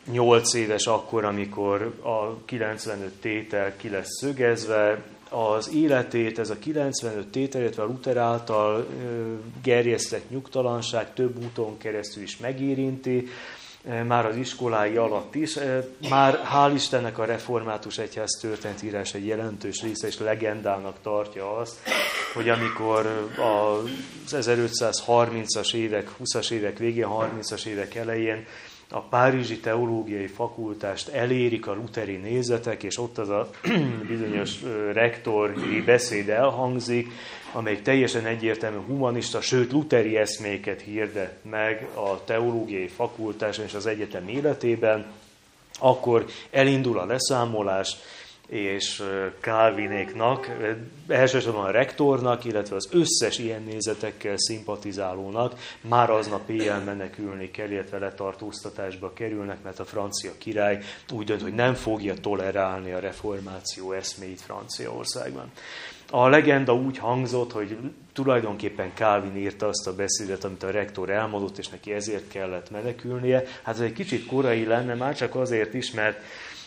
8 éves akkor, amikor a 95 tétel ki lesz szögezve, az életét ez a 95 tétel, illetve a Luther által gerjesztett nyugtalanság több úton keresztül is megérinti, már az iskolái alatt is. Már hál' Istennek a református egyház történetírás egy jelentős része és legendának tartja azt, hogy amikor az 1530-as évek, 20-as évek végén, 30-as évek elején a Párizsi Teológiai Fakultást elérik a lutheri nézetek, és ott az a bizonyos rektori beszéd elhangzik, amelyik teljesen egyértelmű humanista, sőt lutheri eszméket hirdet meg a teológiai fakultáson és az egyetem életében, akkor elindul a leszámolás, és Calvinéknak, elsősorban a rektornak, illetve az összes ilyen nézetekkel szimpatizálónak már aznap éjjel menekülni kell, illetve letartóztatásba kerülnek, mert a francia király úgy dönt, hogy nem fogja tolerálni a reformáció eszméit Franciaországban. A legenda úgy hangzott, hogy tulajdonképpen Calvin írta azt a beszédet, amit a rektor elmondott, és neki ezért kellett menekülnie. Hát ez egy kicsit korai lenne, már csak azért is, mert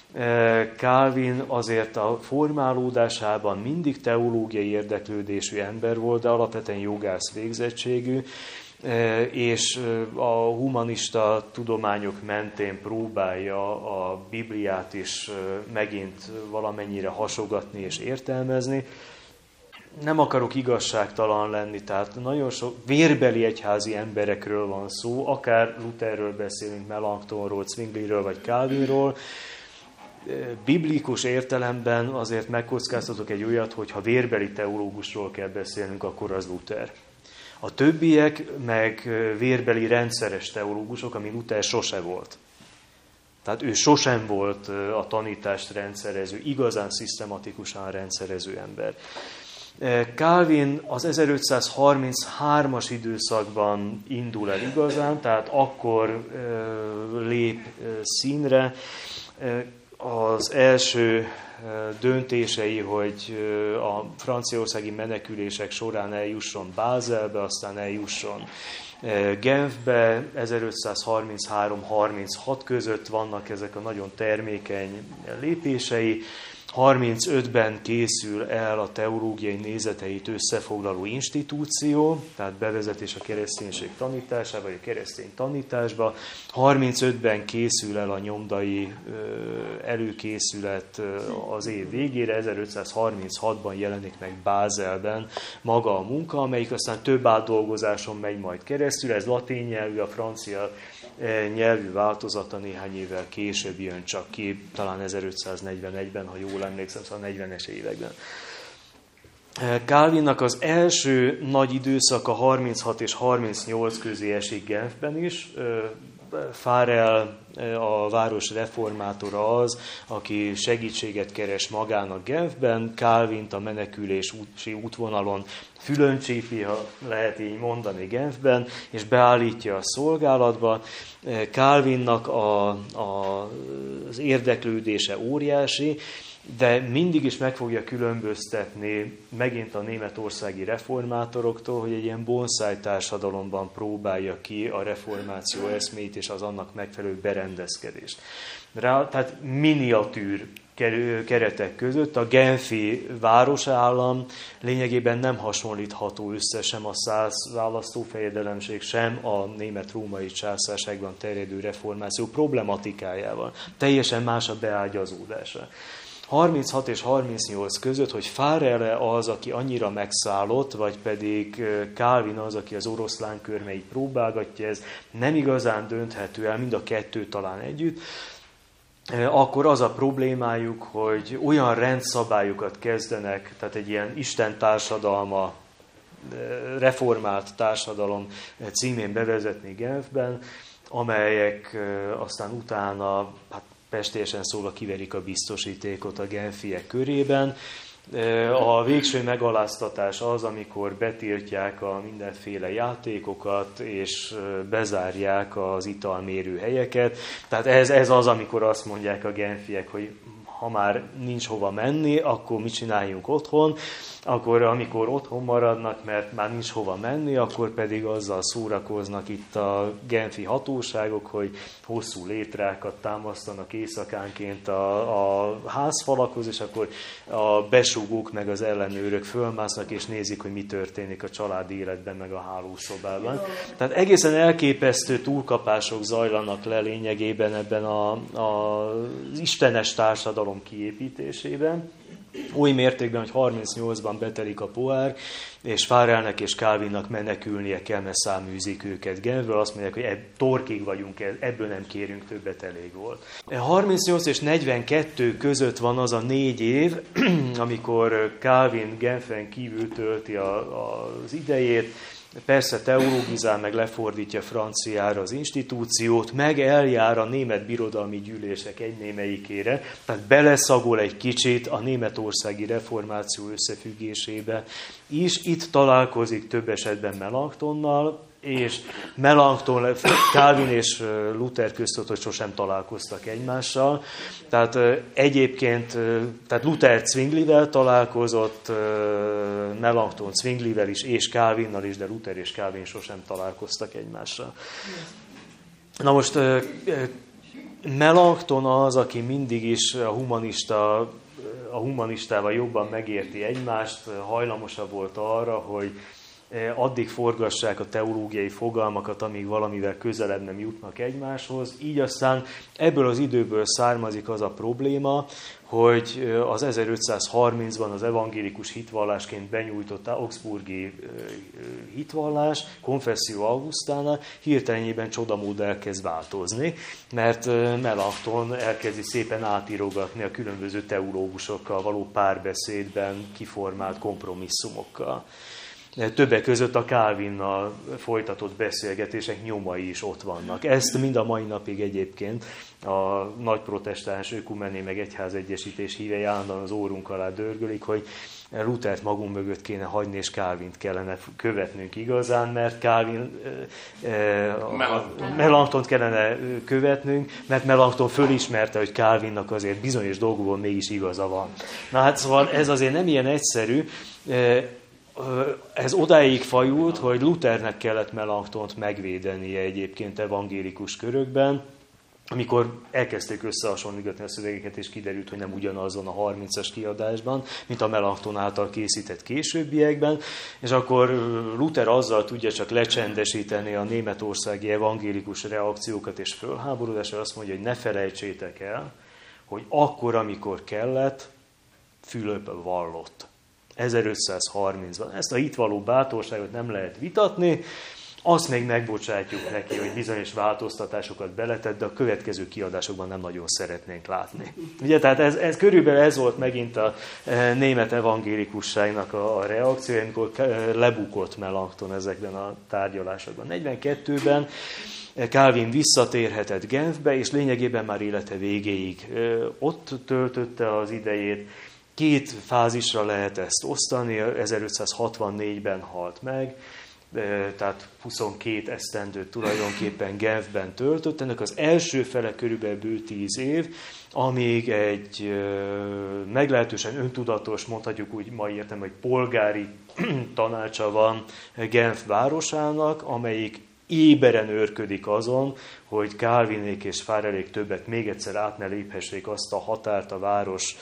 Calvin azért a formálódásában mindig teológiai érdeklődésű ember volt, de alapvetően jogász végzettségű, és a humanista tudományok mentén próbálja a Bibliát is megint valamennyire hasogatni és értelmezni. Nem akarok igazságtalan lenni, tehát nagyon sok vérbeli egyházi emberekről van szó, akár Lutherről beszélünk, Melanchthonról, Zwingliről vagy Calvinról. Biblikus értelemben azért megkockáztatok egy olyat, hogy ha vérbeli teológusról kell beszélnünk, akkor az Luther. A többiek meg vérbeli rendszeres teológusok, ami Luther sose volt. Tehát ő sosem volt a tanítást rendszerező, igazán szisztematikusan rendszerező ember. Calvin az 1533-as időszakban indul el igazán, tehát akkor lép színre. Az első döntései, hogy a franciaországi menekülések során eljusson Bázelbe, aztán eljusson Genfbe, 1533-36 között vannak ezek a nagyon termékeny lépései. 35-ben készül el a teológiai nézeteit összefoglaló institúció, tehát bevezetés a kereszténység tanításába, vagy a keresztény tanításba. 35-ben készül el a nyomdai előkészület az év végére, 1536-ban jelenik meg Bázelben maga a munka, amelyik aztán több átdolgozáson megy majd keresztül. Ez latin nyelvű, a francia nyelvű változata néhány évvel később jön csak ki, talán 1541-ben, ha jól emlékszem, szóval a 40-es években. Calvinnak az első nagy időszaka 36 és 38 közé esik Genfben is. Farel, a város reformátora az, aki segítséget keres magának Genfben, Calvint a menekülési útvonalon fülöncsépi, ha lehet így mondani, Genfben, és beállítja a szolgálatba. Calvinnak az érdeklődése óriási, de mindig is meg fogja különböztetni megint a németországi reformátoroktól, hogy egy ilyen bonszáj társadalomban próbálja ki a reformáció eszmét és az annak megfelelő berendezkedést. Tehát miniatűr keretek között a genfi városállam lényegében nem hasonlítható össze sem a szász választófejedelemség, sem a német-római császárságban terjedő reformáció problematikájával. Teljesen más a beágyazódása. 36 és 38 között, hogy Farel az, aki annyira megszállott, vagy pedig Calvin az, aki az oroszlán körmeit próbálgatja, ez nem igazán dönthető el, mind a kettő talán együtt, akkor az a problémájuk, hogy olyan rendszabályokat kezdenek, tehát egy ilyen Isten társadalma, reformált társadalom címén bevezetni Genfben, amelyek aztán utána, hát pestélyesen szólva kiverik a biztosítékot a genfiek körében. A végső megaláztatás az, amikor betiltják a mindenféle játékokat, és bezárják az italmérő helyeket. Tehát ez az, amikor azt mondják a genfiek, hogy ha már nincs hova menni, akkor mit csináljunk otthon, akkor amikor otthon maradnak, mert már nincs hova menni, akkor pedig azzal szórakoznak itt a genfi hatóságok, hogy hosszú létrákat támasztanak éjszakánként a házfalakhoz, és akkor a besugók meg az ellenőrök fölmásznak, és nézik, hogy mi történik a családi életben, meg a hálószobában. Tehát egészen elképesztő túlkapások zajlanak le lényegében ebben az istenes társadalom kiépítésében. Oly mértékben, hogy 38-ban betelik a pohár, és Farelnek és Calvinnak menekülnie kell, mert száműzik őket Genfből. Azt mondják, hogy torkig vagyunk, ebből nem kérünk többet, elég volt. 38 és 42 között van az a 4 év, amikor Calvin Genfen kívül tölti az idejét, persze teológizál, meg lefordítja franciára az institúciót, meg eljár a német birodalmi gyűlések egynémelyikére, tehát beleszagol egy kicsit a németországi reformáció összefüggésébe is. Itt találkozik több esetben Melanchtonnal, és Melanchthon, Calvin és Luther között, hogy sosem találkoztak egymással. Tehát egyébként, tehát Luther Zwinglivel találkozott, Melanchthon Zwinglivel is, és Calvinnal is, de Luther és Calvin sosem találkoztak egymással. Na most Melanchthon az, aki mindig is a humanistával jobban megérti egymást, hajlamosabb volt arra, hogy addig forgassák a teológiai fogalmakat, amíg valamivel közelebb nem jutnak egymáshoz. Így aztán ebből az időből származik az a probléma, hogy az 1530-ban az evangélikus hitvallásként benyújtott augsburgi hitvallás, Confessio Augustana hirtelenjében csodamód elkezd változni, mert Melanchthon elkezdi szépen átírogatni a különböző teológusokkal való párbeszédben kiformált kompromisszumokkal. Többek között a Calvinnal folytatott beszélgetések nyomai is ott vannak. Ezt mind a mai napig egyébként a nagy protestáns ökumené meg egyházegyesítés hívei állandóan az órunk alá dörgölik, hogy Luthert magunk mögött kéne hagyni, és Calvint kellene követnünk igazán, mert Melanchtont kellene követnünk, mert Melanchthon fölismerte, hogy Calvinnak azért bizonyos dolgokból mégis igaza van. Na hát szóval ez azért nem ilyen egyszerű. Ez odáig fajult, hogy Luthernek kellett Melanchtont megvédenie egyébként evangélikus körökben, amikor elkezdték összehasonlítani a szövegeket, és kiderült, hogy nem ugyanazon a 30-as kiadásban, mint a Melanchthon által készített későbbiekben, és akkor Luther azzal tudja csak lecsendesíteni a németországi evangélikus reakciókat és fölháborodásra, azt mondja, hogy ne felejtsétek el, hogy akkor, amikor kellett, Fülöp vallott. 1530-ban. Ezt a hitvalló bátorságot nem lehet vitatni, azt még megbocsátjuk neki, hogy bizonyos változtatásokat beletett, de a következő kiadásokban nem nagyon szeretnénk látni. Ugye, tehát ez körülbelül ez volt megint a német evangélikusságnak a reakció, amikor lebukott Melanchthon ezekben a tárgyalásokban. 42-ben Calvin visszatérhetett Genfbe, és lényegében már élete végéig ott töltötte az idejét. 2 fázisra lehet ezt osztani, 1564-ben halt meg, tehát 22 esztendőt tulajdonképpen Genfben töltött. Ennek az első fele körülbelül bő 10 év, amíg egy meglehetősen öntudatos, mondhatjuk úgy mai értem, hogy polgári tanácsa van Genf városának, amelyik éberen őrködik azon, hogy Calvinék és Farelék többet még egyszer át ne léphessék azt a határt a város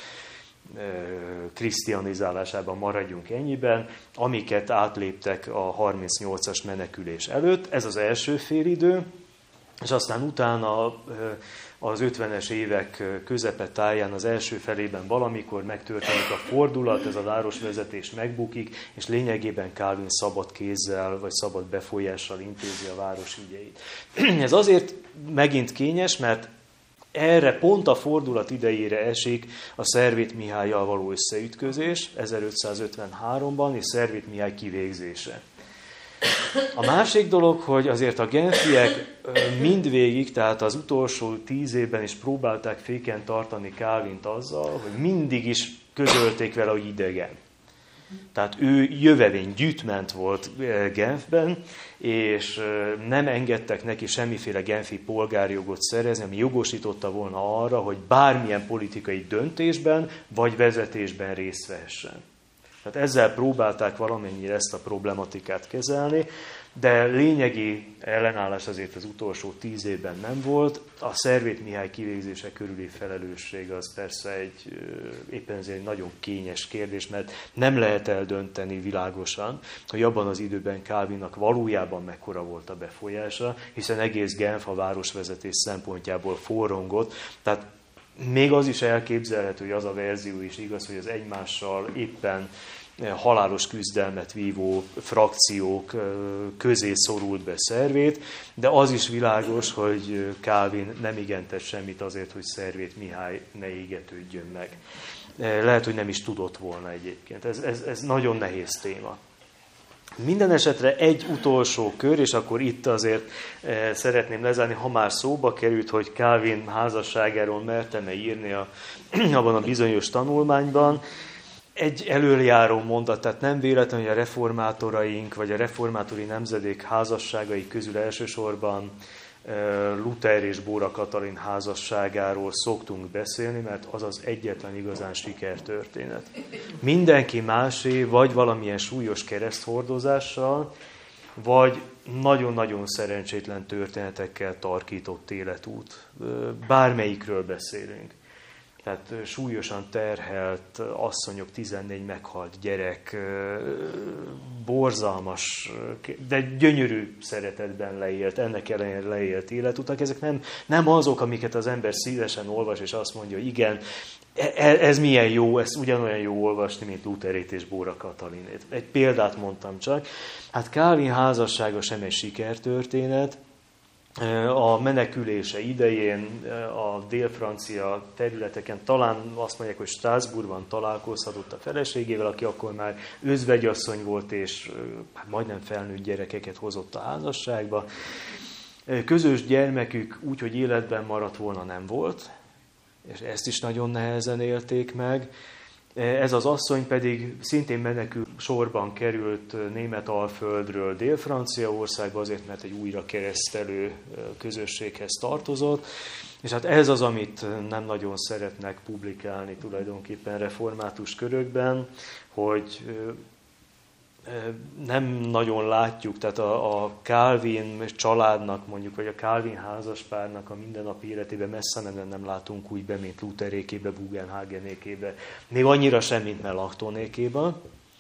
krisztianizálásában, maradjunk ennyiben, amiket átléptek a 38-as menekülés előtt. Ez az első félidő, és aztán utána az 50-es évek közepetáján, az első felében valamikor megtörténik a fordulat, ez a városvezetés megbukik, és lényegében Calvin szabad kézzel, vagy szabad befolyással intézi a város ügyeit. Ez azért megint kényes, mert erre pont a fordulat idejére esik a Szervét Mihállyal való összeütközés 1553-ban, és Szervét Mihály kivégzése. A másik dolog, hogy azért a genfiek mindvégig, tehát az utolsó 10 évben is próbálták féken tartani Calvint azzal, hogy mindig is közölték vele, hogy idegen. Tehát ő jövevény gyűjtment volt Genfben, és nem engedtek neki semmiféle genfi polgárjogot szerezni, ami jogosította volna arra, hogy bármilyen politikai döntésben vagy vezetésben részt vehessen. Tehát ezzel próbálták valamennyire ezt a problematikát kezelni, de lényegi ellenállás azért az utolsó 10 évben nem volt. A Szervét Mihály kivégzése körüli felelősség az persze éppen ezért egy nagyon kényes kérdés, mert nem lehet eldönteni világosan, hogy abban az időben Calvinnak valójában mekkora volt a befolyása, hiszen egész Genf a városvezetés szempontjából forrongott. Tehát még az is elképzelhető, hogy az a verzió is igaz, hogy az egymással éppen halálos küzdelmet vívó frakciók közé szorult be Szervét, de az is világos, hogy Calvin nem igen tett semmit azért, hogy Szervét Mihály ne égetődjön meg. Lehet, hogy nem is tudott volna egyébként. Ez nagyon nehéz téma. Minden esetre egy utolsó kör, és akkor itt azért szeretném lezárni, ha már szóba került, hogy Calvin házasságáról mertem-e írni abban a bizonyos tanulmányban. Egy elöljáró mondat, tehát nem véletlen, hogy a reformátoraink, vagy a reformátori nemzedék házasságai közül elsősorban Luther és Bóra Katalin házasságáról szoktunk beszélni, mert az az egyetlen igazán sikertörténet. Mindenki másé, vagy valamilyen súlyos kereszthordozással, vagy nagyon-nagyon szerencsétlen történetekkel tarkított életút. Bármelyikről beszélünk. Tehát súlyosan terhelt asszonyok, 14 meghalt gyerek, borzalmas, de gyönyörű szeretetben leélt, ennek ellenére leélt életutak. Ezek nem azok, amiket az ember szívesen olvas, és azt mondja, hogy igen, ez milyen jó, ez ugyanolyan jó olvasni, mint Lutherét és Bóra Katalinét. Egy példát mondtam csak. Hát Calvin házassága sem egy sikertörténet. A menekülése idején a dél-francia területeken, talán azt mondják, hogy Strasbourgban találkozhatott a feleségével, aki akkor már özvegyasszony volt, és majdnem felnőtt gyerekeket hozott a házasságba. Közös gyermekük úgy, hogy életben maradt volna, nem volt, és ezt is nagyon nehezen élték meg. Ez az asszony pedig szintén menekül sorban került Németalföldről Dél-Franciaországba, azért, mert egy újrakeresztelő közösséghez tartozott. És hát ez az, amit nem nagyon szeretnek publikálni tulajdonképpen református körökben, hogy nem nagyon látjuk, tehát a Calvin családnak mondjuk, vagy a Calvin házaspárnak a mindennapi életében messze menően nem látunk úgy be, mint Lutherékébe, Bugenhagenékébe, még annyira sem, mint Melanchthónékébe.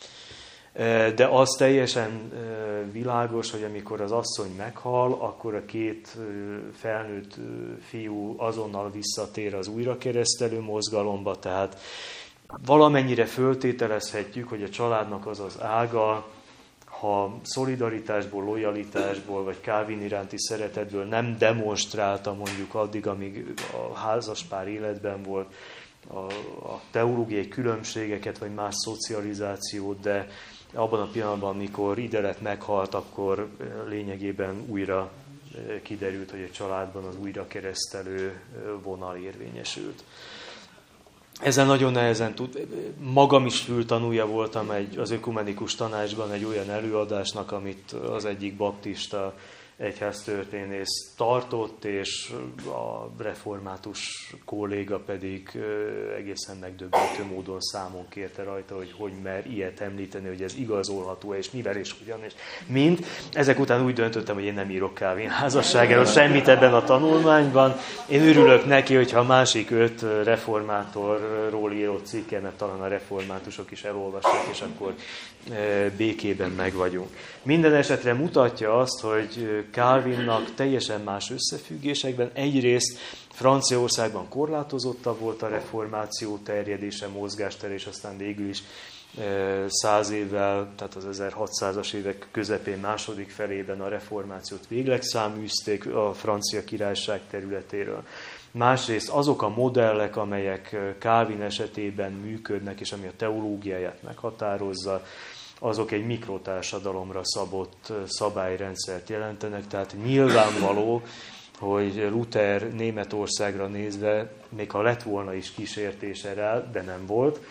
De az teljesen világos, hogy amikor az asszony meghal, akkor a két felnőtt fiú azonnal visszatér az újrakeresztelő mozgalomba, tehát valamennyire föltételezhetjük, hogy a családnak az az ága, ha szolidaritásból, lojalitásból, vagy Calvin iránti szeretetből nem demonstrálta mondjuk addig, amíg a házaspár életben volt, a teológiai különbségeket, vagy más szocializációt, de abban a pillanatban, amikor ide lett meghalt, akkor lényegében újra kiderült, hogy a családban az újrakeresztelő vonal érvényesült. Ezzel nagyon nehezen magam is fültanúja voltam az ökumenikus tanácsban egy olyan előadásnak, amit az egyik baptista egyháztörténész tartott, és a református kolléga pedig egészen megdöbbentő módon számon kérte rajta, hogy mer ilyet említeni, hogy ez igazolható, és mivel és hogyan, és mind. Ezek után úgy döntöttem, hogy én nem írok Calvin házasságáról semmit ebben a tanulmányban. Én örülök neki, hogyha a másik 5 reformátorról írott cikkemet talán a reformátusok is elolvassák, és akkor békében meg vagyunk. Minden esetre mutatja azt, hogy Calvinnak teljesen más összefüggésekben egyrészt Franciaországban korlátozottabb volt a reformáció terjedése, mozgástere, és aztán végül is 100 évvel, tehát az 1600-as évek közepén, második felében a reformációt végleg száműzték a francia királyság területéről. Másrészt azok a modellek, amelyek Calvin esetében működnek, és ami a teológiáját meghatározza, azok egy mikrotársadalomra szabott szabályrendszert jelentenek, tehát nyilvánvaló, hogy Luther Németországra nézve, még ha lett volna is kísértése rá, de nem volt,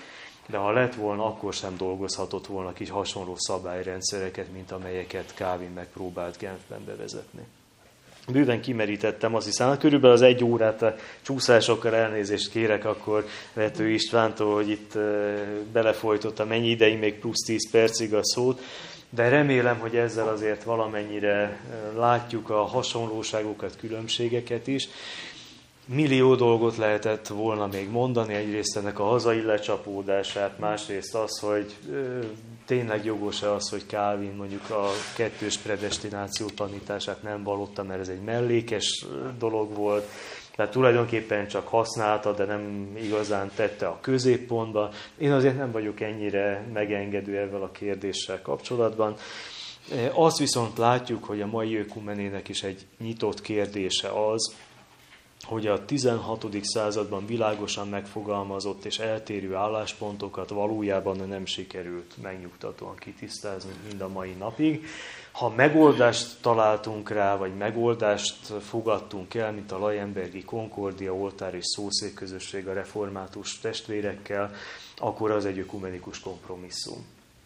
de ha lett volna, akkor sem dolgozhatott volna ki hasonló szabályrendszereket, mint amelyeket Calvin megpróbált Genfben bevezetni. Bőven kimerítettem, azt hiszem, körülbelül az 1 órát a csúszásokkal elnézést kérek akkor Vető Istvántól, hogy itt belefolytottam mennyi ideig, még plusz 10 percig a szót, de remélem, hogy ezzel azért valamennyire látjuk a hasonlóságokat, különbségeket is. Millió dolgot lehetett volna még mondani, egyrészt ennek a hazai lecsapódását, másrészt az, hogy tényleg jogos-e az, hogy Calvin mondjuk a kettős predestináció tanítását nem vallotta, mert ez egy mellékes dolog volt, tehát tulajdonképpen csak használta, de nem igazán tette a középpontba. Én azért nem vagyok ennyire megengedő ezzel a kérdéssel kapcsolatban. Azt viszont látjuk, hogy a mai ökumenének is egy nyitott kérdése az, hogy a 16. században világosan megfogalmazott és eltérő álláspontokat valójában nem sikerült megnyugtatóan kitisztázni mind a mai napig. Ha megoldást találtunk rá, vagy megoldást fogadtunk el, mint a Leyenbergi Concordia oltár és szószékközösség a református testvérekkel, akkor az egy ökumenikus kompromisszum.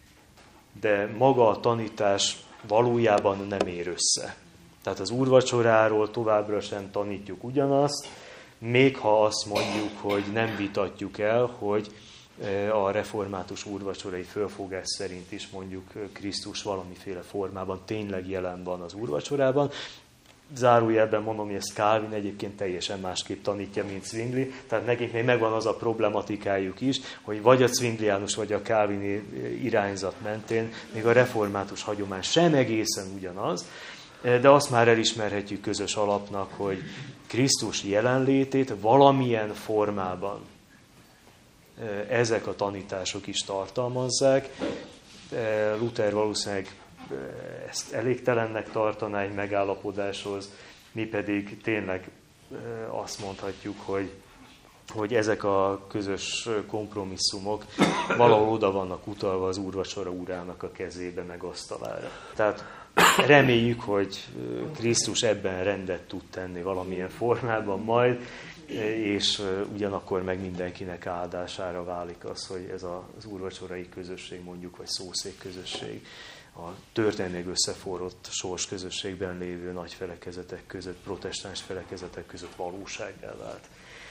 De maga a tanítás valójában nem ér össze. Tehát az úrvacsoráról továbbra sem tanítjuk ugyanazt, még ha azt mondjuk, hogy nem vitatjuk el, hogy a református úrvacsorai fölfogás szerint is mondjuk Krisztus valamiféle formában tényleg jelen van az úrvacsorában. Zárójelben mondom, hogy ezt Calvin egyébként teljesen másképp tanítja, mint Zwingli, tehát nekik még megvan az a problematikájuk is, hogy vagy a zwingliánus, vagy a calvini irányzat mentén még a református hagyomány sem egészen ugyanaz, de azt már elismerhetjük közös alapnak, hogy Krisztus jelenlétét valamilyen formában ezek a tanítások is tartalmazzák. Luther valószínűleg ezt elégtelennek tartaná egy megállapodáshoz, mi pedig tényleg azt mondhatjuk, hogy ezek a közös kompromisszumok valahol oda vannak utalva az úrvacsora urának a kezébe, meg asztalára. Tehát reméljük, hogy Krisztus ebben rendet tud tenni valamilyen formában majd, és ugyanakkor meg mindenkinek áldására válik az, hogy ez az úrvacsorai közösség mondjuk, vagy szószék közösség a történelmileg összeforrott sors közösségben lévő nagy felekezetek között, protestáns felekezetek között valósággá vált.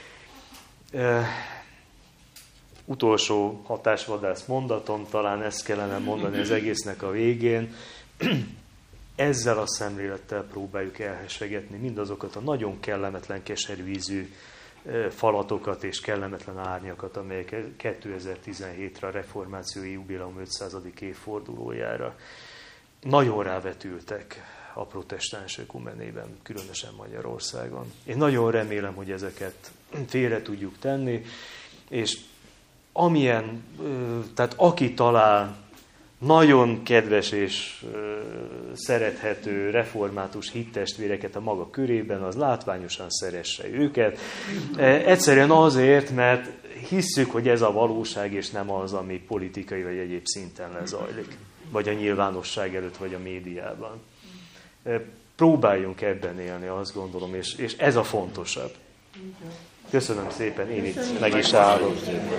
Utolsó hatásvadász mondatom, talán ezt kellene mondani az egésznek a végén. Ezzel a szemlélettel próbáljuk elhessegetni mindazokat a nagyon kellemetlen, keserű ízű falatokat és kellemetlen árnyakat, amelyek 2017-re a reformációi jubileum 500. évfordulójára nagyon rávetültek a protestáns ökumenében, különösen Magyarországon. Én nagyon remélem, hogy ezeket félre tudjuk tenni, és tehát aki talál nagyon kedves és szerethető református hittestvéreket a maga körében, az látványosan szeresse őket. Egyszerűen azért, mert hisszük, hogy ez a valóság, és nem az, ami politikai vagy egyéb szinten lezajlik, vagy a nyilvánosság előtt, vagy a médiában. Próbáljunk ebben élni, azt gondolom, és ez a fontosabb. Köszönöm szépen, én itt meg is állok.